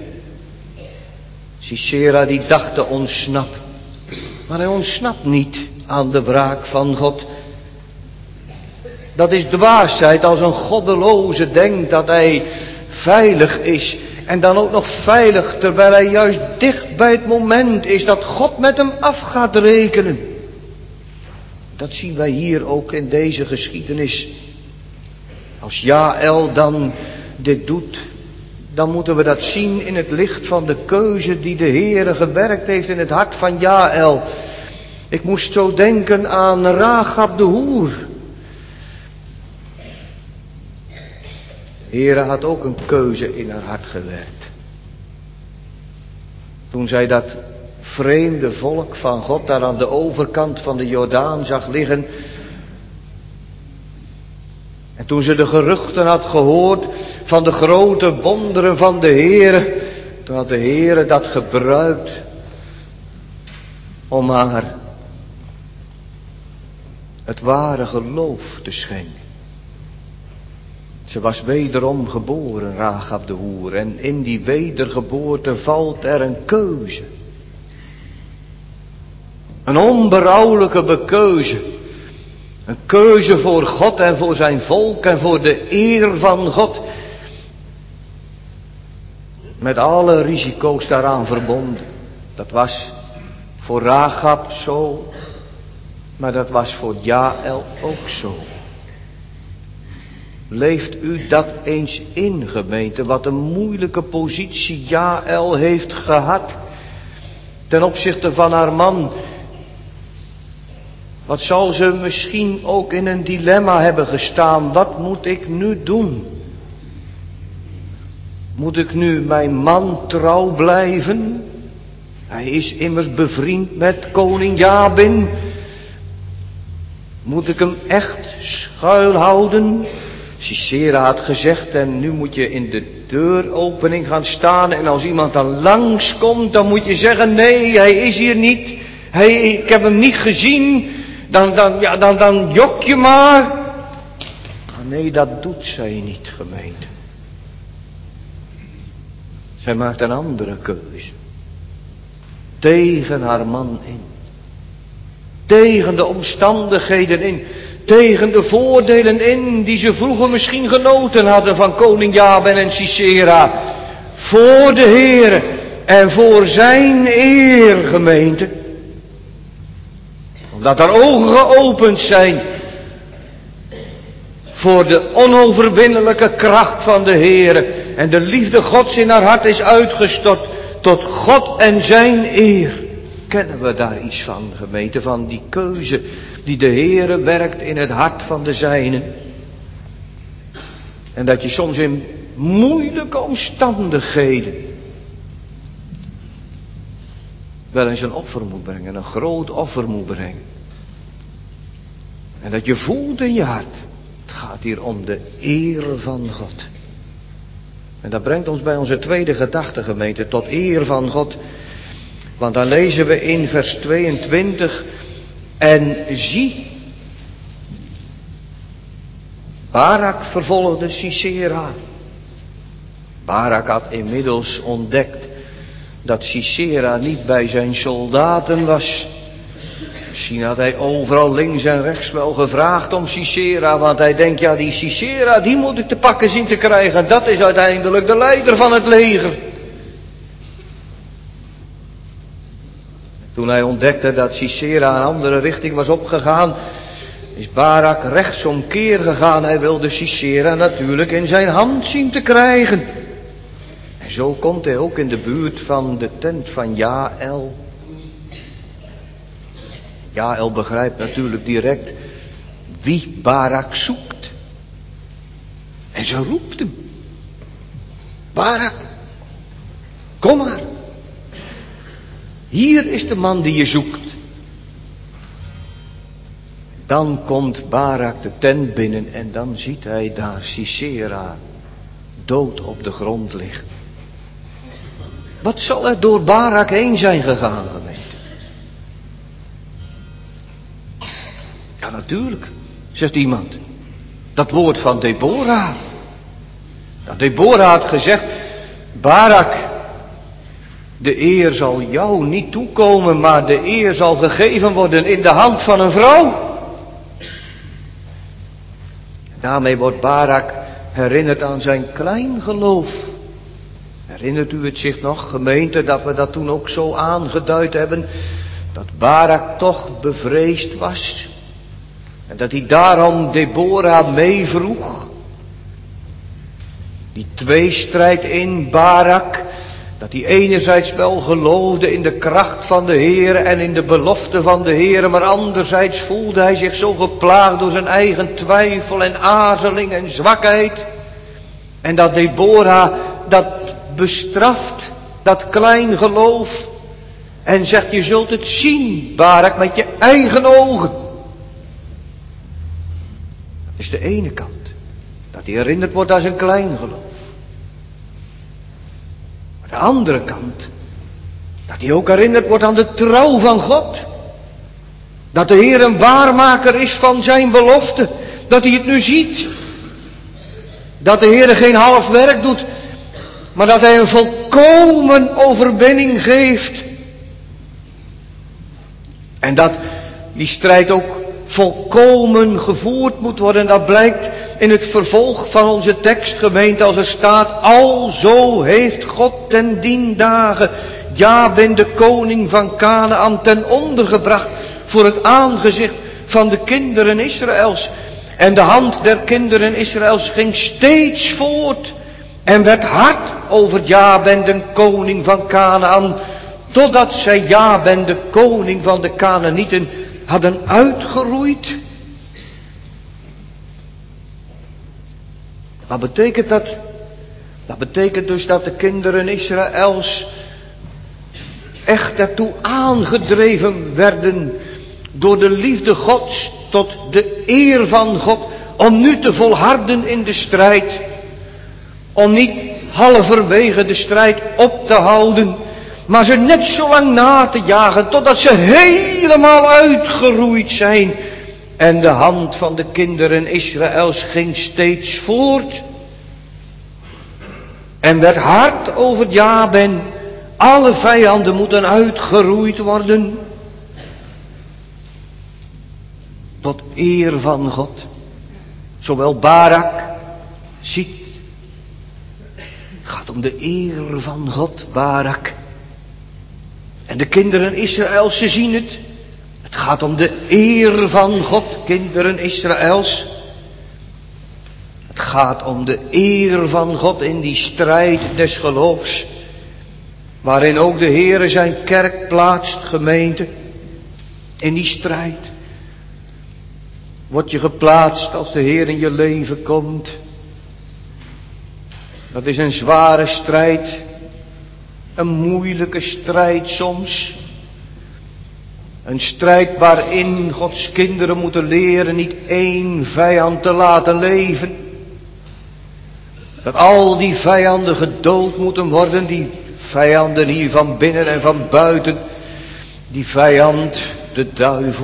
Sisera die dacht te ontsnappen. Maar hij ontsnapt niet aan de wraak van God. Dat is dwaasheid als een goddeloze denkt dat hij veilig is. En dan ook nog veilig terwijl hij juist dicht bij het moment is dat God met hem af gaat rekenen. Dat zien wij hier ook in deze geschiedenis. Als Jaël dan dit doet, dan moeten we dat zien in het licht van de keuze die de Heere gewerkt heeft in het hart van Jaël. Ik moest zo denken aan Rachab de hoer. De Heere had ook een keuze in haar hart gewerkt. Toen zij dat vreemde volk van God daar aan de overkant van de Jordaan zag liggen. En toen ze de geruchten had gehoord van de grote wonderen van de Heere. Toen had de Heere dat gebruikt om haar het ware geloof te schenken. Ze was wederom geboren, Rachab de hoer. En in die wedergeboorte valt er een keuze. Een onberouwelijke bekeuze. Een keuze voor God en voor zijn volk en voor de eer van God. Met alle risico's daaraan verbonden. Dat was voor Rachab zo. Maar dat was voor Jaël ook zo. Leeft u dat eens in, gemeente, wat een moeilijke positie Jaël heeft gehad ten opzichte van haar man. Wat zal ze misschien ook in een dilemma hebben gestaan. Wat moet ik nu doen? Moet ik nu mijn man trouw blijven? Hij is immers bevriend met koning Jabin. Moet ik hem echt schuilhouden? Sisera had gezegd, en nu moet je in de deuropening gaan staan. En als iemand dan langskomt, dan moet je zeggen, nee, hij is hier niet. Ik heb hem niet gezien. Dan jok je maar. Maar nee, dat doet zij niet, gemeente. Zij maakt een andere keuze. Tegen haar man in. Tegen de omstandigheden in. Tegen de voordelen in die ze vroeger misschien genoten hadden van koning Jabin en Sisera. Voor de Heere en voor zijn eer, gemeente. Omdat haar ogen geopend zijn voor de onoverwinnelijke kracht van de Heere. En de liefde Gods in haar hart is uitgestort tot God en zijn eer. Kennen we daar iets van, gemeente, van die keuze die de Heere werkt in het hart van de zijnen. En dat je soms in moeilijke omstandigheden wel eens een offer moet brengen, een groot offer moet brengen. En dat je voelt in je hart, het gaat hier om de eer van God. En dat brengt ons bij onze tweede gedachte, gemeente, tot eer van God. Want dan lezen we in vers 22, en zie, Barak vervolgde Sisera. Barak had inmiddels ontdekt dat Sisera niet bij zijn soldaten was. Misschien had hij overal links en rechts wel gevraagd om Sisera, want hij denkt, ja, die Sisera, die moet ik te pakken zien te krijgen. Dat is uiteindelijk de leider van het leger. Toen hij ontdekte dat Sisera een andere richting was opgegaan, is Barak rechtsomkeer gegaan. Hij wilde Sisera natuurlijk in zijn hand zien te krijgen. En zo komt hij ook in de buurt van de tent van Jaël. Jaël begrijpt natuurlijk direct wie Barak zoekt. En ze roept hem. Barak, kom maar. Hier is de man die je zoekt. Dan komt Barak de tent binnen en dan ziet hij daar Sisera dood op de grond liggen. Wat zal er door Barak heen zijn gegaan, gemeente? Ja, natuurlijk, zegt iemand. Dat woord van Deborah. Nou, Deborah had gezegd, Barak, de eer zal jou niet toekomen, maar de eer zal gegeven worden in de hand van een vrouw. Daarmee wordt Barak herinnerd aan zijn klein geloof. Herinnert u het zich nog, gemeente, dat we dat toen ook zo aangeduid hebben? Dat Barak toch bevreesd was. En dat hij daarom Deborah meevroeg. Die tweestrijd in Barak. Dat hij enerzijds wel geloofde in de kracht van de Heere en in de belofte van de Heere, maar anderzijds voelde hij zich zo geplaagd door zijn eigen twijfel en aarzeling en zwakheid. En dat Deborah dat bestraft, dat klein geloof, en zegt, je zult het zien, Barak, met je eigen ogen. Dat is de ene kant, dat hij herinnerd wordt aan zijn klein geloof. De andere kant, dat hij ook herinnerd wordt aan de trouw van God. Dat de Heer een waarmaker is van zijn belofte. Dat hij het nu ziet. Dat de Heer geen half werk doet, maar dat hij een volkomen overwinning geeft. En dat die strijd ook volkomen gevoerd moet worden. Dat blijkt in het vervolg van onze tekst, gemeente, als er staat, alzo heeft God ten dien dagen Jabin de koning van Kanaän ten onder gebracht voor het aangezicht van de kinderen Israëls. En de hand der kinderen Israëls ging steeds voort en werd hard over Jaben, de koning van Kanaan, totdat zij Jaben, de koning van de Kanaanieten, hadden uitgeroeid. Wat betekent dat? Dat betekent dus dat de kinderen Israëls echt ertoe aangedreven werden door de liefde Gods tot de eer van God, om nu te volharden in de strijd, om niet halverwege de strijd op te houden, maar ze net zo lang na te jagen totdat ze helemaal uitgeroeid zijn. En de hand van de kinderen Israëls ging steeds voort en werd hard over Jaben. Alle vijanden moeten uitgeroeid worden tot eer van God. Zowel Barak, ziet, het gaat om de eer van God, Barak. En de kinderen Israëls, ze zien het. Het gaat om de eer van God, kinderen Israëls. Het gaat om de eer van God in die strijd des geloofs, waarin ook de Heere zijn kerk plaatst, gemeente. In die strijd word je geplaatst als de Heer in je leven komt. Dat is een zware strijd, een moeilijke strijd soms. Een strijd waarin Gods kinderen moeten leren niet één vijand te laten leven. Dat al die vijanden gedood moeten worden, die vijanden hier van binnen en van buiten. Die vijand, de duivel.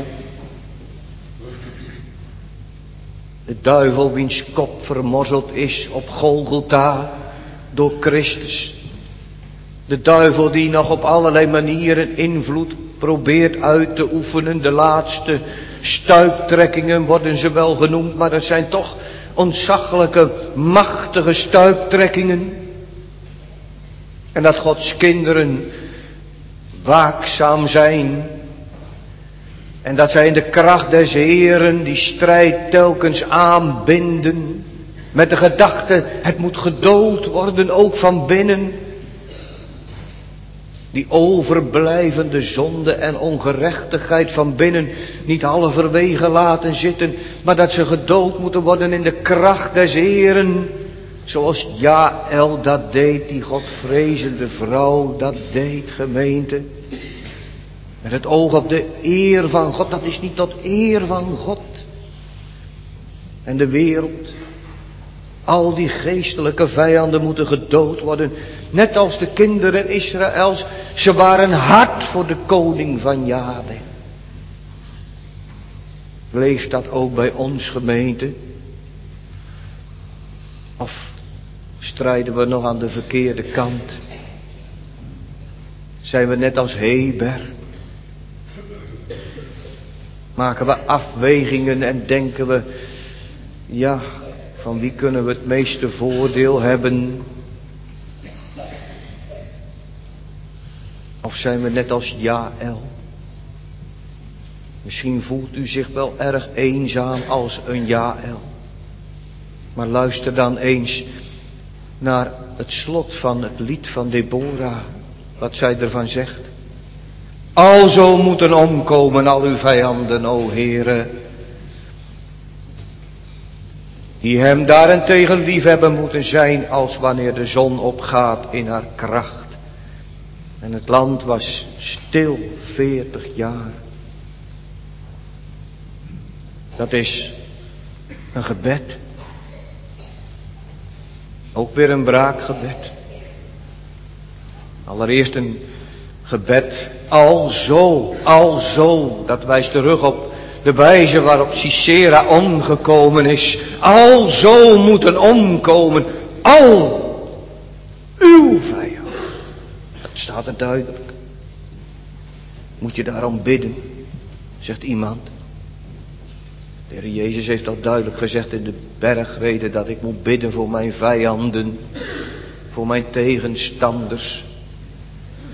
De duivel wiens kop vermorzeld is op Golgotha door Christus. De duivel die nog op allerlei manieren invloed probeert uit te oefenen. De laatste stuiptrekkingen worden ze wel genoemd, maar dat zijn toch ontzaglijke, machtige stuiptrekkingen. En dat Gods kinderen waakzaam zijn. En dat zij in de kracht des Heeren die strijd telkens aanbinden. Met de gedachte, het moet gedood worden, ook van binnen. Die overblijvende zonde en ongerechtigheid van binnen niet halverwege laten zitten. Maar dat ze gedood moeten worden in de kracht des Heeren. Zoals Jaël dat deed, die Godvrezende vrouw dat deed, gemeente. Met het oog op de eer van God, dat is niet tot eer van God. En de wereld, al die geestelijke vijanden moeten gedood worden. Net als de kinderen Israëls, ze waren hard voor de koning van Jaben. Leeft dat ook bij ons, gemeente? Of strijden we nog aan de verkeerde kant? Zijn we net als Heber? Maken we afwegingen en denken we, ja, van wie kunnen we het meeste voordeel hebben? Of zijn we net als Jaël? Misschien voelt u zich wel erg eenzaam als een Jaël. Maar luister dan eens naar het slot van het lied van Deborah. Wat zij ervan zegt. Alzo moeten omkomen al uw vijanden, o Heere. Die hem daarentegen liefhebben moeten zijn als wanneer de zon opgaat in haar kracht. En het land was stil 40 jaar. Dat is een gebed. Ook weer een braakgebed. Allereerst een gebed alzo. Dat wijst terug op de wijze waarop Sisera omgekomen is. Alzo moeten omkomen. Al uw vijand. Dat staat er duidelijk. Moet je daarom bidden, zegt iemand. De Heer Jezus heeft al duidelijk gezegd in de bergrede dat ik moet bidden voor mijn vijanden, voor mijn tegenstanders.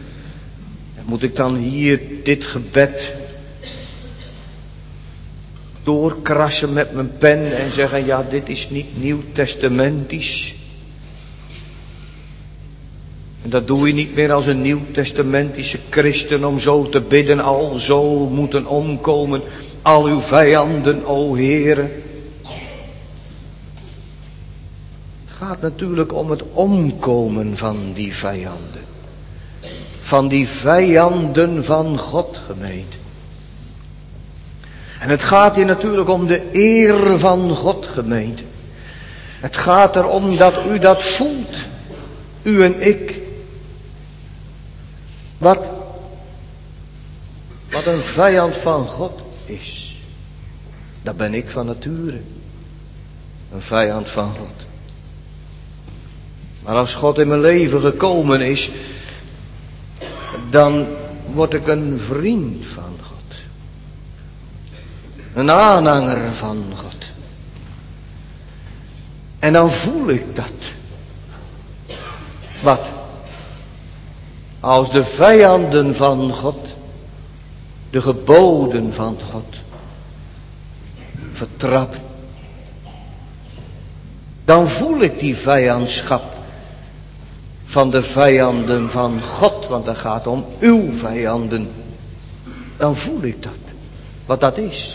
En moet ik dan hier dit gebed doorkrassen met mijn pen en zeggen, ja, dit is niet nieuwtestamentisch. En dat doe je niet meer als een nieuwtestamentische christen om zo te bidden, al zo moeten omkomen al uw vijanden, o Heere. Het gaat natuurlijk om het omkomen van die vijanden. Van die vijanden van God, gemeente. En het gaat hier natuurlijk om de eer van God, gemeente. Het gaat erom dat u dat voelt. U en ik. Wat een vijand van God is. Dat ben ik van nature. Een vijand van God. Maar als God in mijn leven gekomen is, dan word ik een vriend van God. Een aanhanger van God. En dan voel ik dat. Wat? Als de vijanden van God de geboden van God vertrappen. Dan voel ik die vijandschap van de vijanden van God, want dat gaat om uw vijanden. Dan voel ik dat, wat dat is.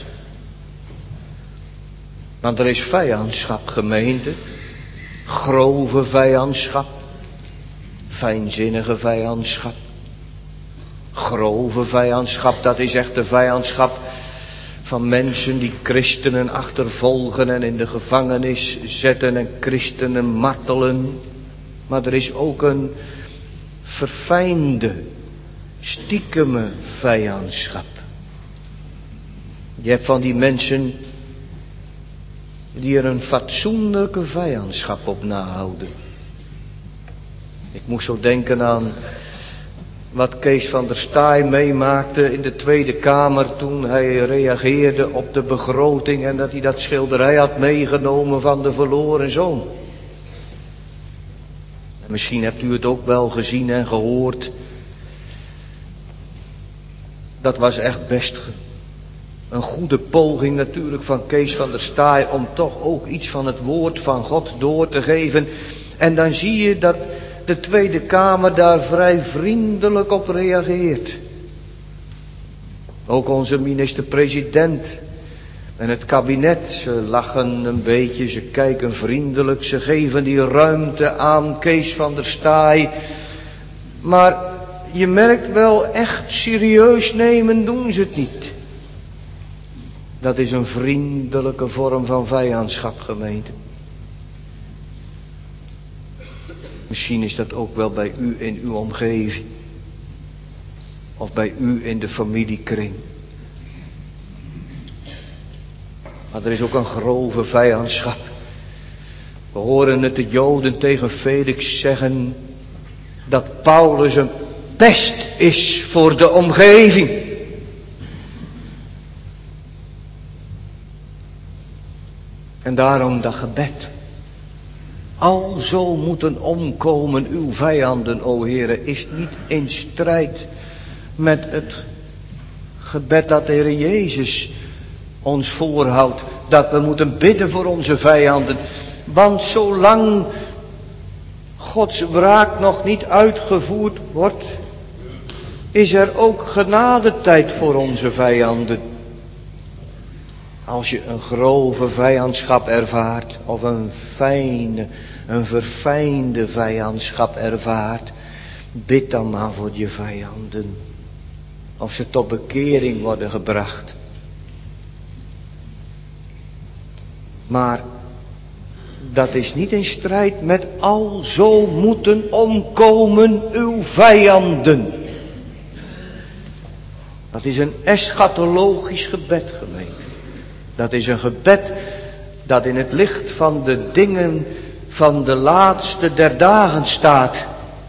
Want er is vijandschap, gemeente, grove vijandschap, fijnzinnige vijandschap, grove vijandschap, dat is echt de vijandschap van mensen die christenen achtervolgen en in de gevangenis zetten en christenen martelen. Maar er is ook een verfijnde, stiekeme vijandschap. Je hebt van die mensen die er een fatsoenlijke vijandschap op nahouden. Ik moest zo denken aan wat Kees van der Staaij meemaakte in de Tweede Kamer toen hij reageerde op de begroting en dat hij dat schilderij had meegenomen van de verloren zoon. En misschien hebt u het ook wel gezien en gehoord. Dat was echt best een goede poging natuurlijk van Kees van der Staaij om toch ook iets van het woord van God door te geven. En dan zie je dat de Tweede Kamer daar vrij vriendelijk op reageert. Ook onze minister-president en het kabinet, ze lachen een beetje, ze kijken vriendelijk, ze geven die ruimte aan Kees van der Staaij. Maar je merkt wel, echt serieus nemen doen ze het niet. Dat is een vriendelijke vorm van vijandschap, gemeente. Misschien is dat ook wel bij u in uw omgeving. Of bij u in de familiekring. Maar er is ook een grove vijandschap. We horen het de Joden tegen Felix zeggen dat Paulus een pest is voor de omgeving. En daarom dat gebed. Alzo moeten omkomen uw vijanden, o Heere, is niet in strijd met het gebed dat de Heer Jezus ons voorhoudt. Dat we moeten bidden voor onze vijanden. Want zolang Gods wraak nog niet uitgevoerd wordt, is er ook genadetijd voor onze vijanden. Als je een grove vijandschap ervaart, of een verfijnde vijandschap ervaart, bid dan maar voor je vijanden. Of ze tot bekering worden gebracht. Maar dat is niet in strijd met alzo moeten omkomen uw vijanden. Dat is een eschatologisch gebed, gemeente. Dat is een gebed dat in het licht van de dingen van de laatste der dagen staat.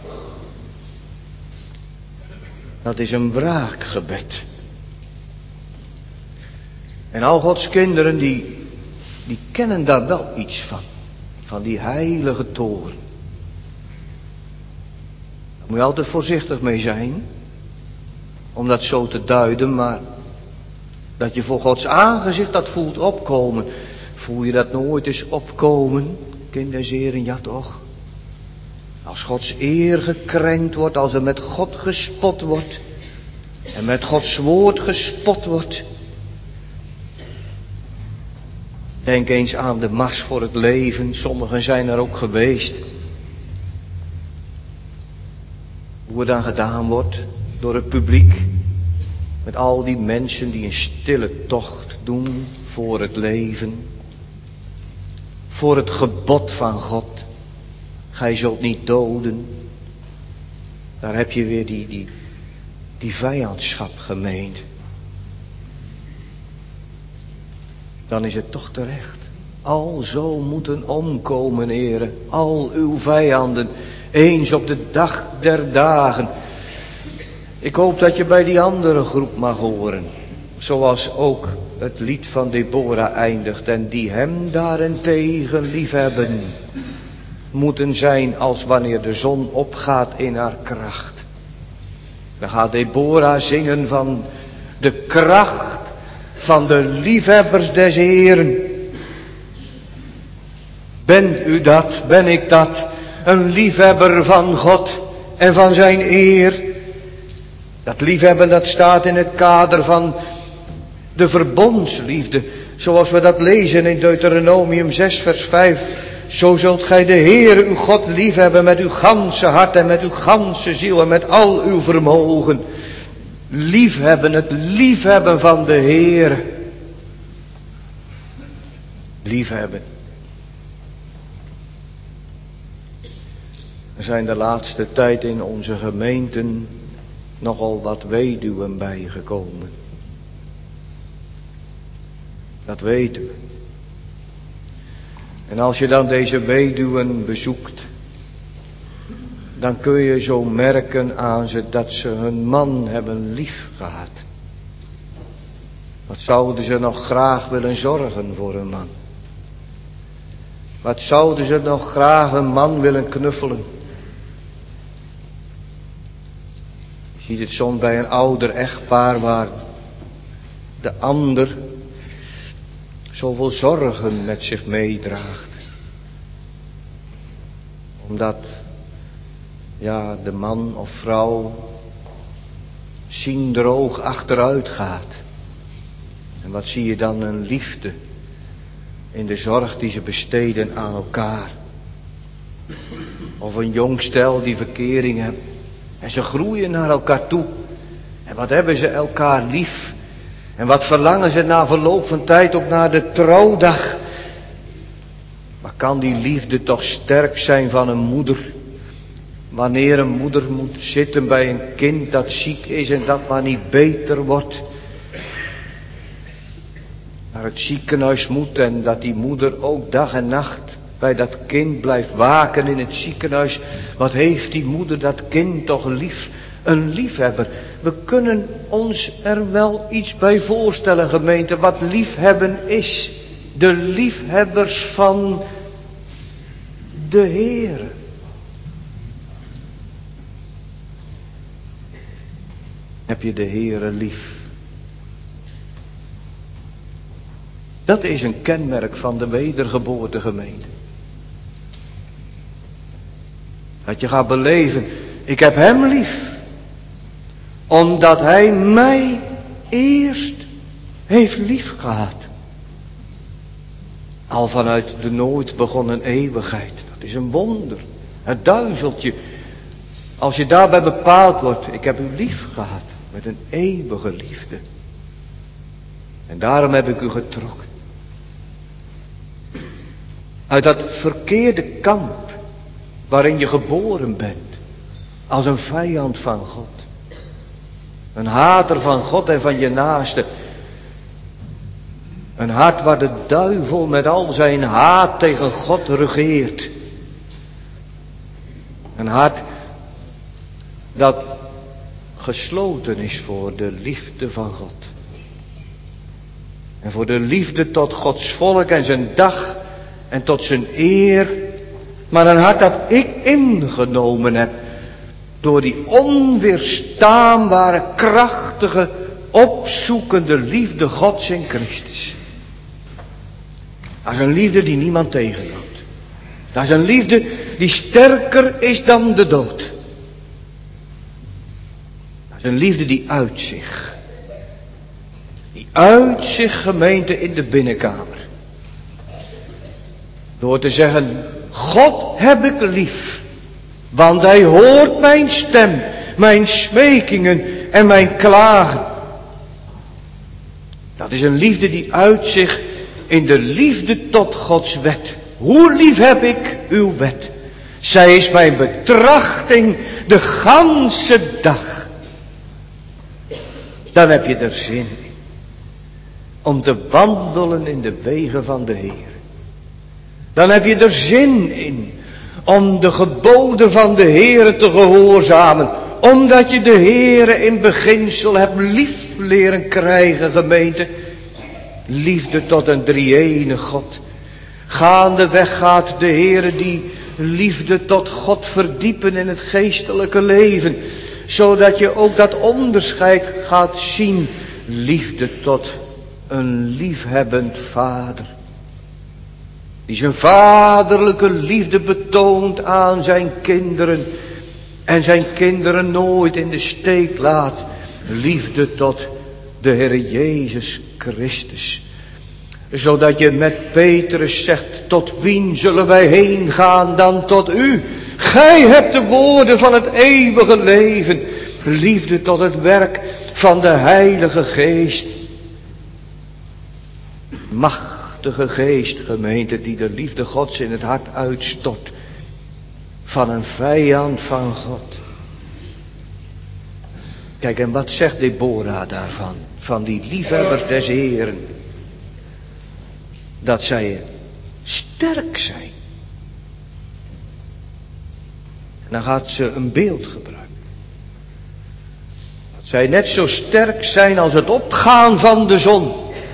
Dat is een wraakgebed. En al Gods kinderen die kennen daar wel iets van. Van die heilige toorn. Daar moet je altijd voorzichtig mee zijn. Om dat zo te duiden, maar Dat je voor Gods aangezicht dat voelt opkomen. Voel je dat nooit eens opkomen, kinderen en heren, ja toch? Als Gods eer gekrenkt wordt, als er met God gespot wordt en met Gods woord gespot wordt. Denk eens aan de mars voor het leven, sommigen zijn er ook geweest. Hoe het dan gedaan wordt door het publiek. Met al die mensen die een stille tocht doen voor het leven. Voor het gebod van God. Gij zult niet doden. Daar heb je weer die vijandschap gemeend. Dan is het toch terecht. Al zo moeten omkomen, heren. Al uw vijanden. Eens op de dag der dagen. Ik hoop dat je bij die andere groep mag horen. Zoals ook het lied van Deborah eindigt. En die hem daarentegen liefhebben. Moeten zijn als wanneer de zon opgaat in haar kracht. Dan gaat Deborah zingen van de kracht van de liefhebbers des Heeren. Bent u dat, ben ik dat, een liefhebber van God en van zijn eer? Dat liefhebben, dat staat in het kader van de verbondsliefde, zoals we dat lezen in Deuteronomium 6 vers 5. Zo zult gij de Heere uw God liefhebben met uw ganse hart en met uw ganse ziel en met al uw vermogen. Liefhebben, het liefhebben van de Heere. Liefhebben. Er zijn de laatste tijd in onze gemeenten nogal wat weduwen bijgekomen. Dat weten we. En als je dan deze weduwen bezoekt, dan kun je zo merken aan ze dat ze hun man hebben lief gehad. Wat zouden ze nog graag willen zorgen voor hun man? Wat zouden ze nog graag een man willen knuffelen? Je ziet het soms bij een ouder echtpaar waar de ander zoveel zorgen met zich meedraagt. Omdat, de man of vrouw ziendroog achteruit gaat. En wat zie je dan een liefde in de zorg die ze besteden aan elkaar. Of een jong stel die verkering hebben. En ze groeien naar elkaar toe. En wat hebben ze elkaar lief. En wat verlangen ze na verloop van tijd ook naar de trouwdag. Maar kan die liefde toch sterk zijn van een moeder. Wanneer een moeder moet zitten bij een kind dat ziek is en dat maar niet beter wordt. Naar het ziekenhuis moet en dat die moeder ook dag en nacht bij dat kind blijft waken in het ziekenhuis. Wat heeft die moeder dat kind toch lief? Een liefhebber. We kunnen ons er wel iets bij voorstellen, gemeente, wat liefhebben is. De liefhebbers van de Heere. Heb je de Heere lief? Dat is een kenmerk van de wedergeboorte, gemeente. Dat je gaat beleven, ik heb hem lief. Omdat hij mij eerst heeft lief gehad. Al vanuit de nooit begonnen eeuwigheid. Dat is een wonder. Het duizeltje. Als je daarbij bepaald wordt, ik heb u lief gehad. Met een eeuwige liefde. En daarom heb ik u getrokken. Uit dat verkeerde kamp waarin je geboren bent. Als een vijand van God. Een hater van God en van je naaste. Een hart waar de duivel met al zijn haat tegen God regeert. Een hart dat gesloten is voor de liefde van God. En voor de liefde tot Gods volk en zijn dag en tot zijn eer. Maar een hart dat ik ingenomen heb door die onweerstaanbare, krachtige opzoekende liefde Gods in Christus. Dat is een liefde die niemand tegenhoudt. Dat is een liefde die sterker is dan de dood. Dat is een liefde die uit zich. Die uit zich, gemeente, in de binnenkamer. Door te zeggen, God heb ik lief. Want hij hoort mijn stem, mijn smekingen en mijn klagen. Dat is een liefde die uit zich in de liefde tot Gods wet. Hoe lief heb ik uw wet. Zij is mijn betrachting de ganse dag. Dan heb je er zin in. Om te wandelen in de wegen van de Heer. Dan heb je er zin in. Om de geboden van de Heer te gehoorzamen. Omdat je de Heer in beginsel hebt lief leren krijgen, gemeente. Liefde tot een drie-enige God. Gaandeweg gaat de Heer die liefde tot God verdiepen in het geestelijke leven. Zodat je ook dat onderscheid gaat zien. Liefde tot een liefhebbend vader. Die zijn vaderlijke liefde betoont aan zijn kinderen. En zijn kinderen nooit in de steek laat. Liefde tot de Heer Jezus Christus. Zodat je met Petrus zegt, tot wien zullen wij heen gaan dan tot u? Gij hebt de woorden van het eeuwige leven. Liefde tot het werk van de Heilige Geest. Machtige Geest, gemeente, die de liefde Gods in het hart uitstort. Van een vijand van God. Kijk, en wat zegt Deborah daarvan? Van die liefhebbers des Heeren. Dat zij sterk zijn. En dan gaat ze een beeld gebruiken. Dat zij net zo sterk zijn als het opgaan van de zon.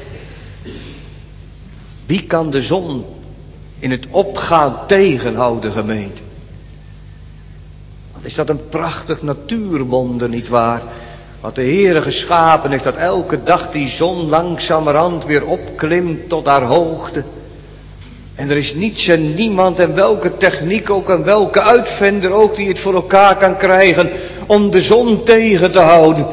Wie kan de zon in het opgaan tegenhouden, gemeente? Wat is dat een prachtig natuurwonder, nietwaar? Wat de Heere geschapen heeft, dat elke dag die zon langzamerhand weer opklimt tot haar hoogte. En er is niets en niemand en welke techniek ook en welke uitvinder ook die het voor elkaar kan krijgen om de zon tegen te houden.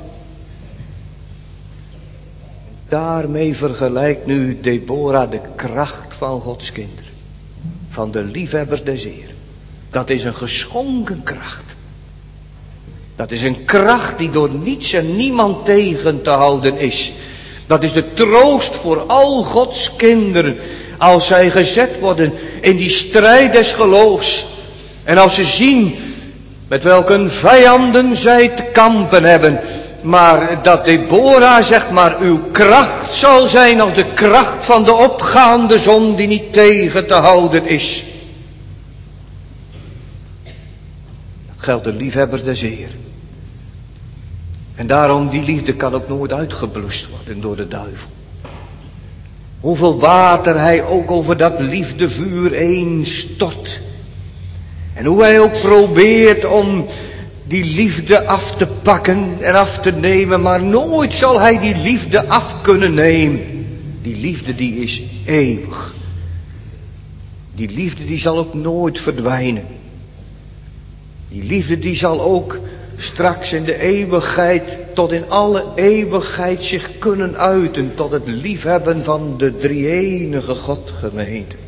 Daarmee vergelijkt nu Deborah de kracht van Gods kinderen. Van de liefhebbers des Heeren. Dat is een geschonken kracht. Dat is een kracht die door niets en niemand tegen te houden is. Dat is de troost voor al Gods kinderen. Als zij gezet worden in die strijd des geloofs. En als ze zien met welke vijanden zij te kampen hebben. Maar dat Deborah zegt, maar uw kracht zal zijn als de kracht van de opgaande zon die niet tegen te houden is. Dat geldt de liefhebbers des Heeren. En daarom, die liefde kan ook nooit uitgeblust worden door de duivel. Hoeveel water hij ook over dat liefdevuur heen stort. En hoe hij ook probeert om die liefde af te pakken en af te nemen. Maar nooit zal hij die liefde af kunnen nemen. Die liefde die is eeuwig. Die liefde die zal ook nooit verdwijnen. Die liefde die zal ook straks in de eeuwigheid, tot in alle eeuwigheid zich kunnen uiten. Tot het liefhebben van de drie-enige God, gemeente.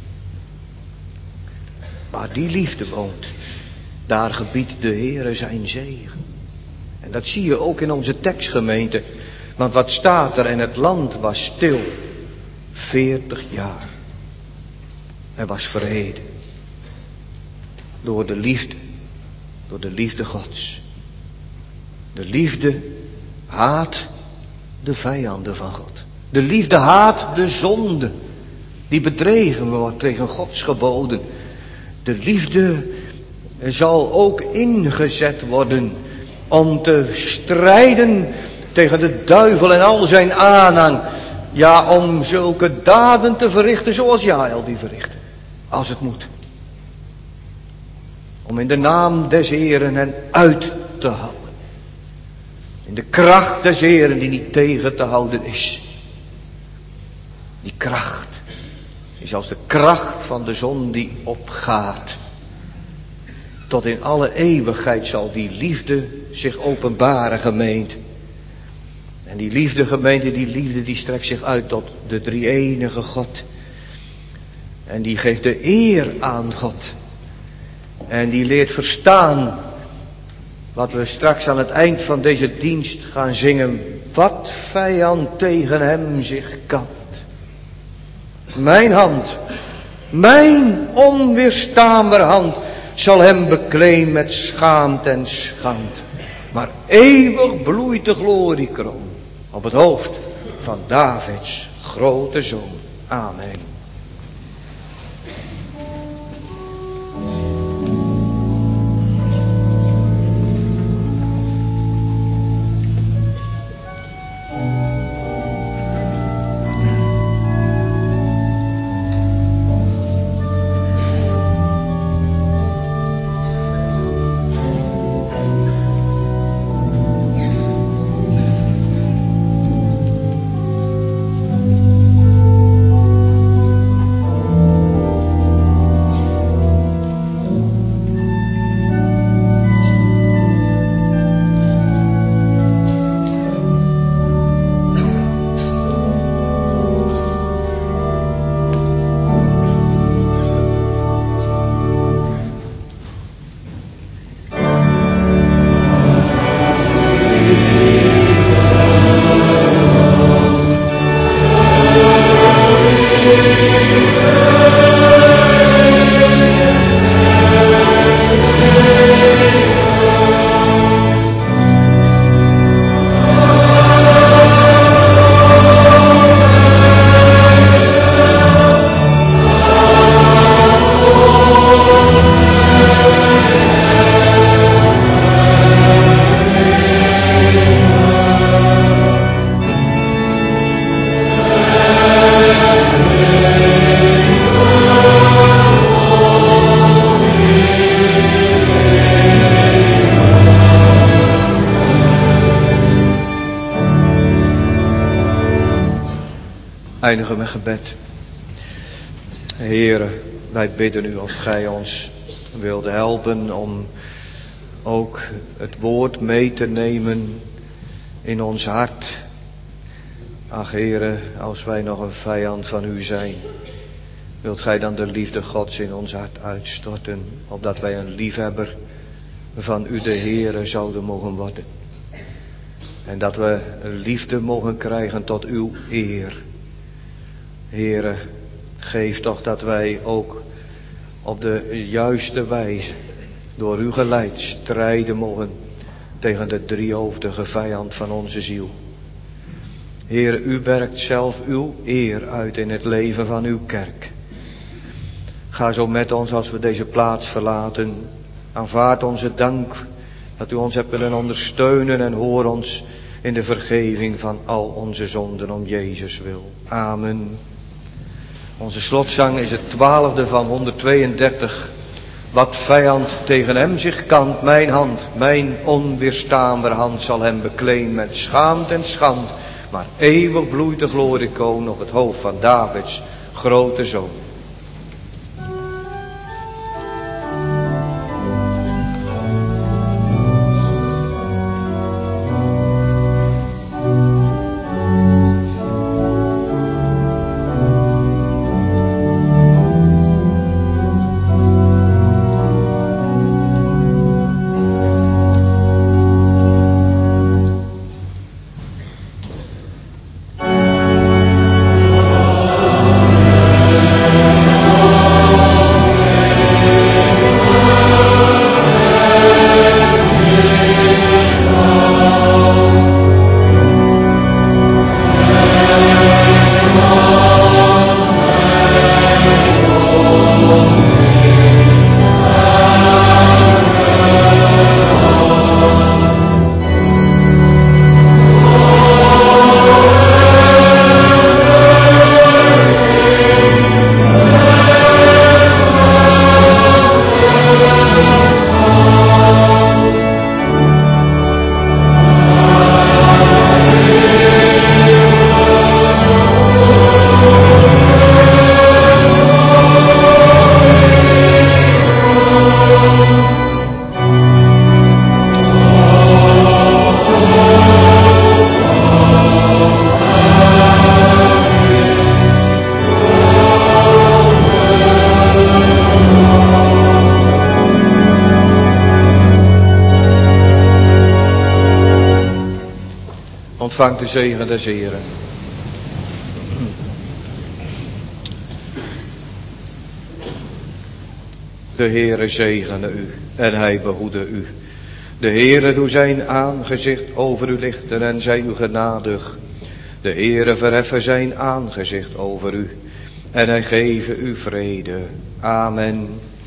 Waar die liefde woont, daar gebiedt de Heere zijn zegen. En dat zie je ook in onze tekstgemeente. Want wat staat er? En het land was stil. 40 jaar. Er was vrede. Door de liefde. Door de liefde Gods. De liefde haat de vijanden van God. De liefde haat de zonde die bedreven wordt tegen Gods geboden. De liefde zal ook ingezet worden om te strijden tegen de duivel en al zijn aanhang. Ja, om zulke daden te verrichten zoals Jaël die verrichtte. Als het moet. Om in de naam des Heeren hen uit te houden. In de kracht des Heeren die niet tegen te houden is. Die kracht is als de kracht van de zon die opgaat. Tot in alle eeuwigheid zal die liefde zich openbaren, gemeente. En die liefde, gemeente, die strekt zich uit tot de drie-enige God. En die geeft de eer aan God. En die leert verstaan wat we straks aan het eind van deze dienst gaan zingen. Wat vijand tegen hem zich kant. Mijn hand, mijn onweerstaanbare hand, zal hem bekleeden met schaamte en schand. Maar eeuwig bloeit de gloriekroon op het hoofd van Davids grote zoon. Amen. Eindigen met gebed. Heere, wij bidden u of gij ons wilt helpen om ook het woord mee te nemen in ons hart. Ach Heere, als wij nog een vijand van u zijn, wilt gij dan de liefde Gods in ons hart uitstorten, opdat wij een liefhebber van u de Heere zouden mogen worden. En dat we liefde mogen krijgen tot uw eer. Heere, geef toch dat wij ook op de juiste wijze, door u geleid, strijden mogen tegen de driehoofdige vijand van onze ziel. Heere, u werkt zelf uw eer uit in het leven van uw kerk. Ga zo met ons als we deze plaats verlaten. Aanvaard onze dank dat u ons hebt willen ondersteunen en hoor ons in de vergeving van al onze zonden om Jezus wil. Amen. Onze slotzang is het 12e van 132. Wat vijand tegen hem zich kant, mijn hand, mijn onweerstaanbare hand zal hem bekleeden met schaamte en schand. Maar eeuwig bloeit de gloriekroon op het hoofd van Davids grote zoon. Ontvang de zegen des Heren. De Heere zegene u en hij behoede u. De Heere doe zijn aangezicht over u lichten en zij u genadig. De Heere verheffen zijn aangezicht over u en hij geven u vrede. Amen.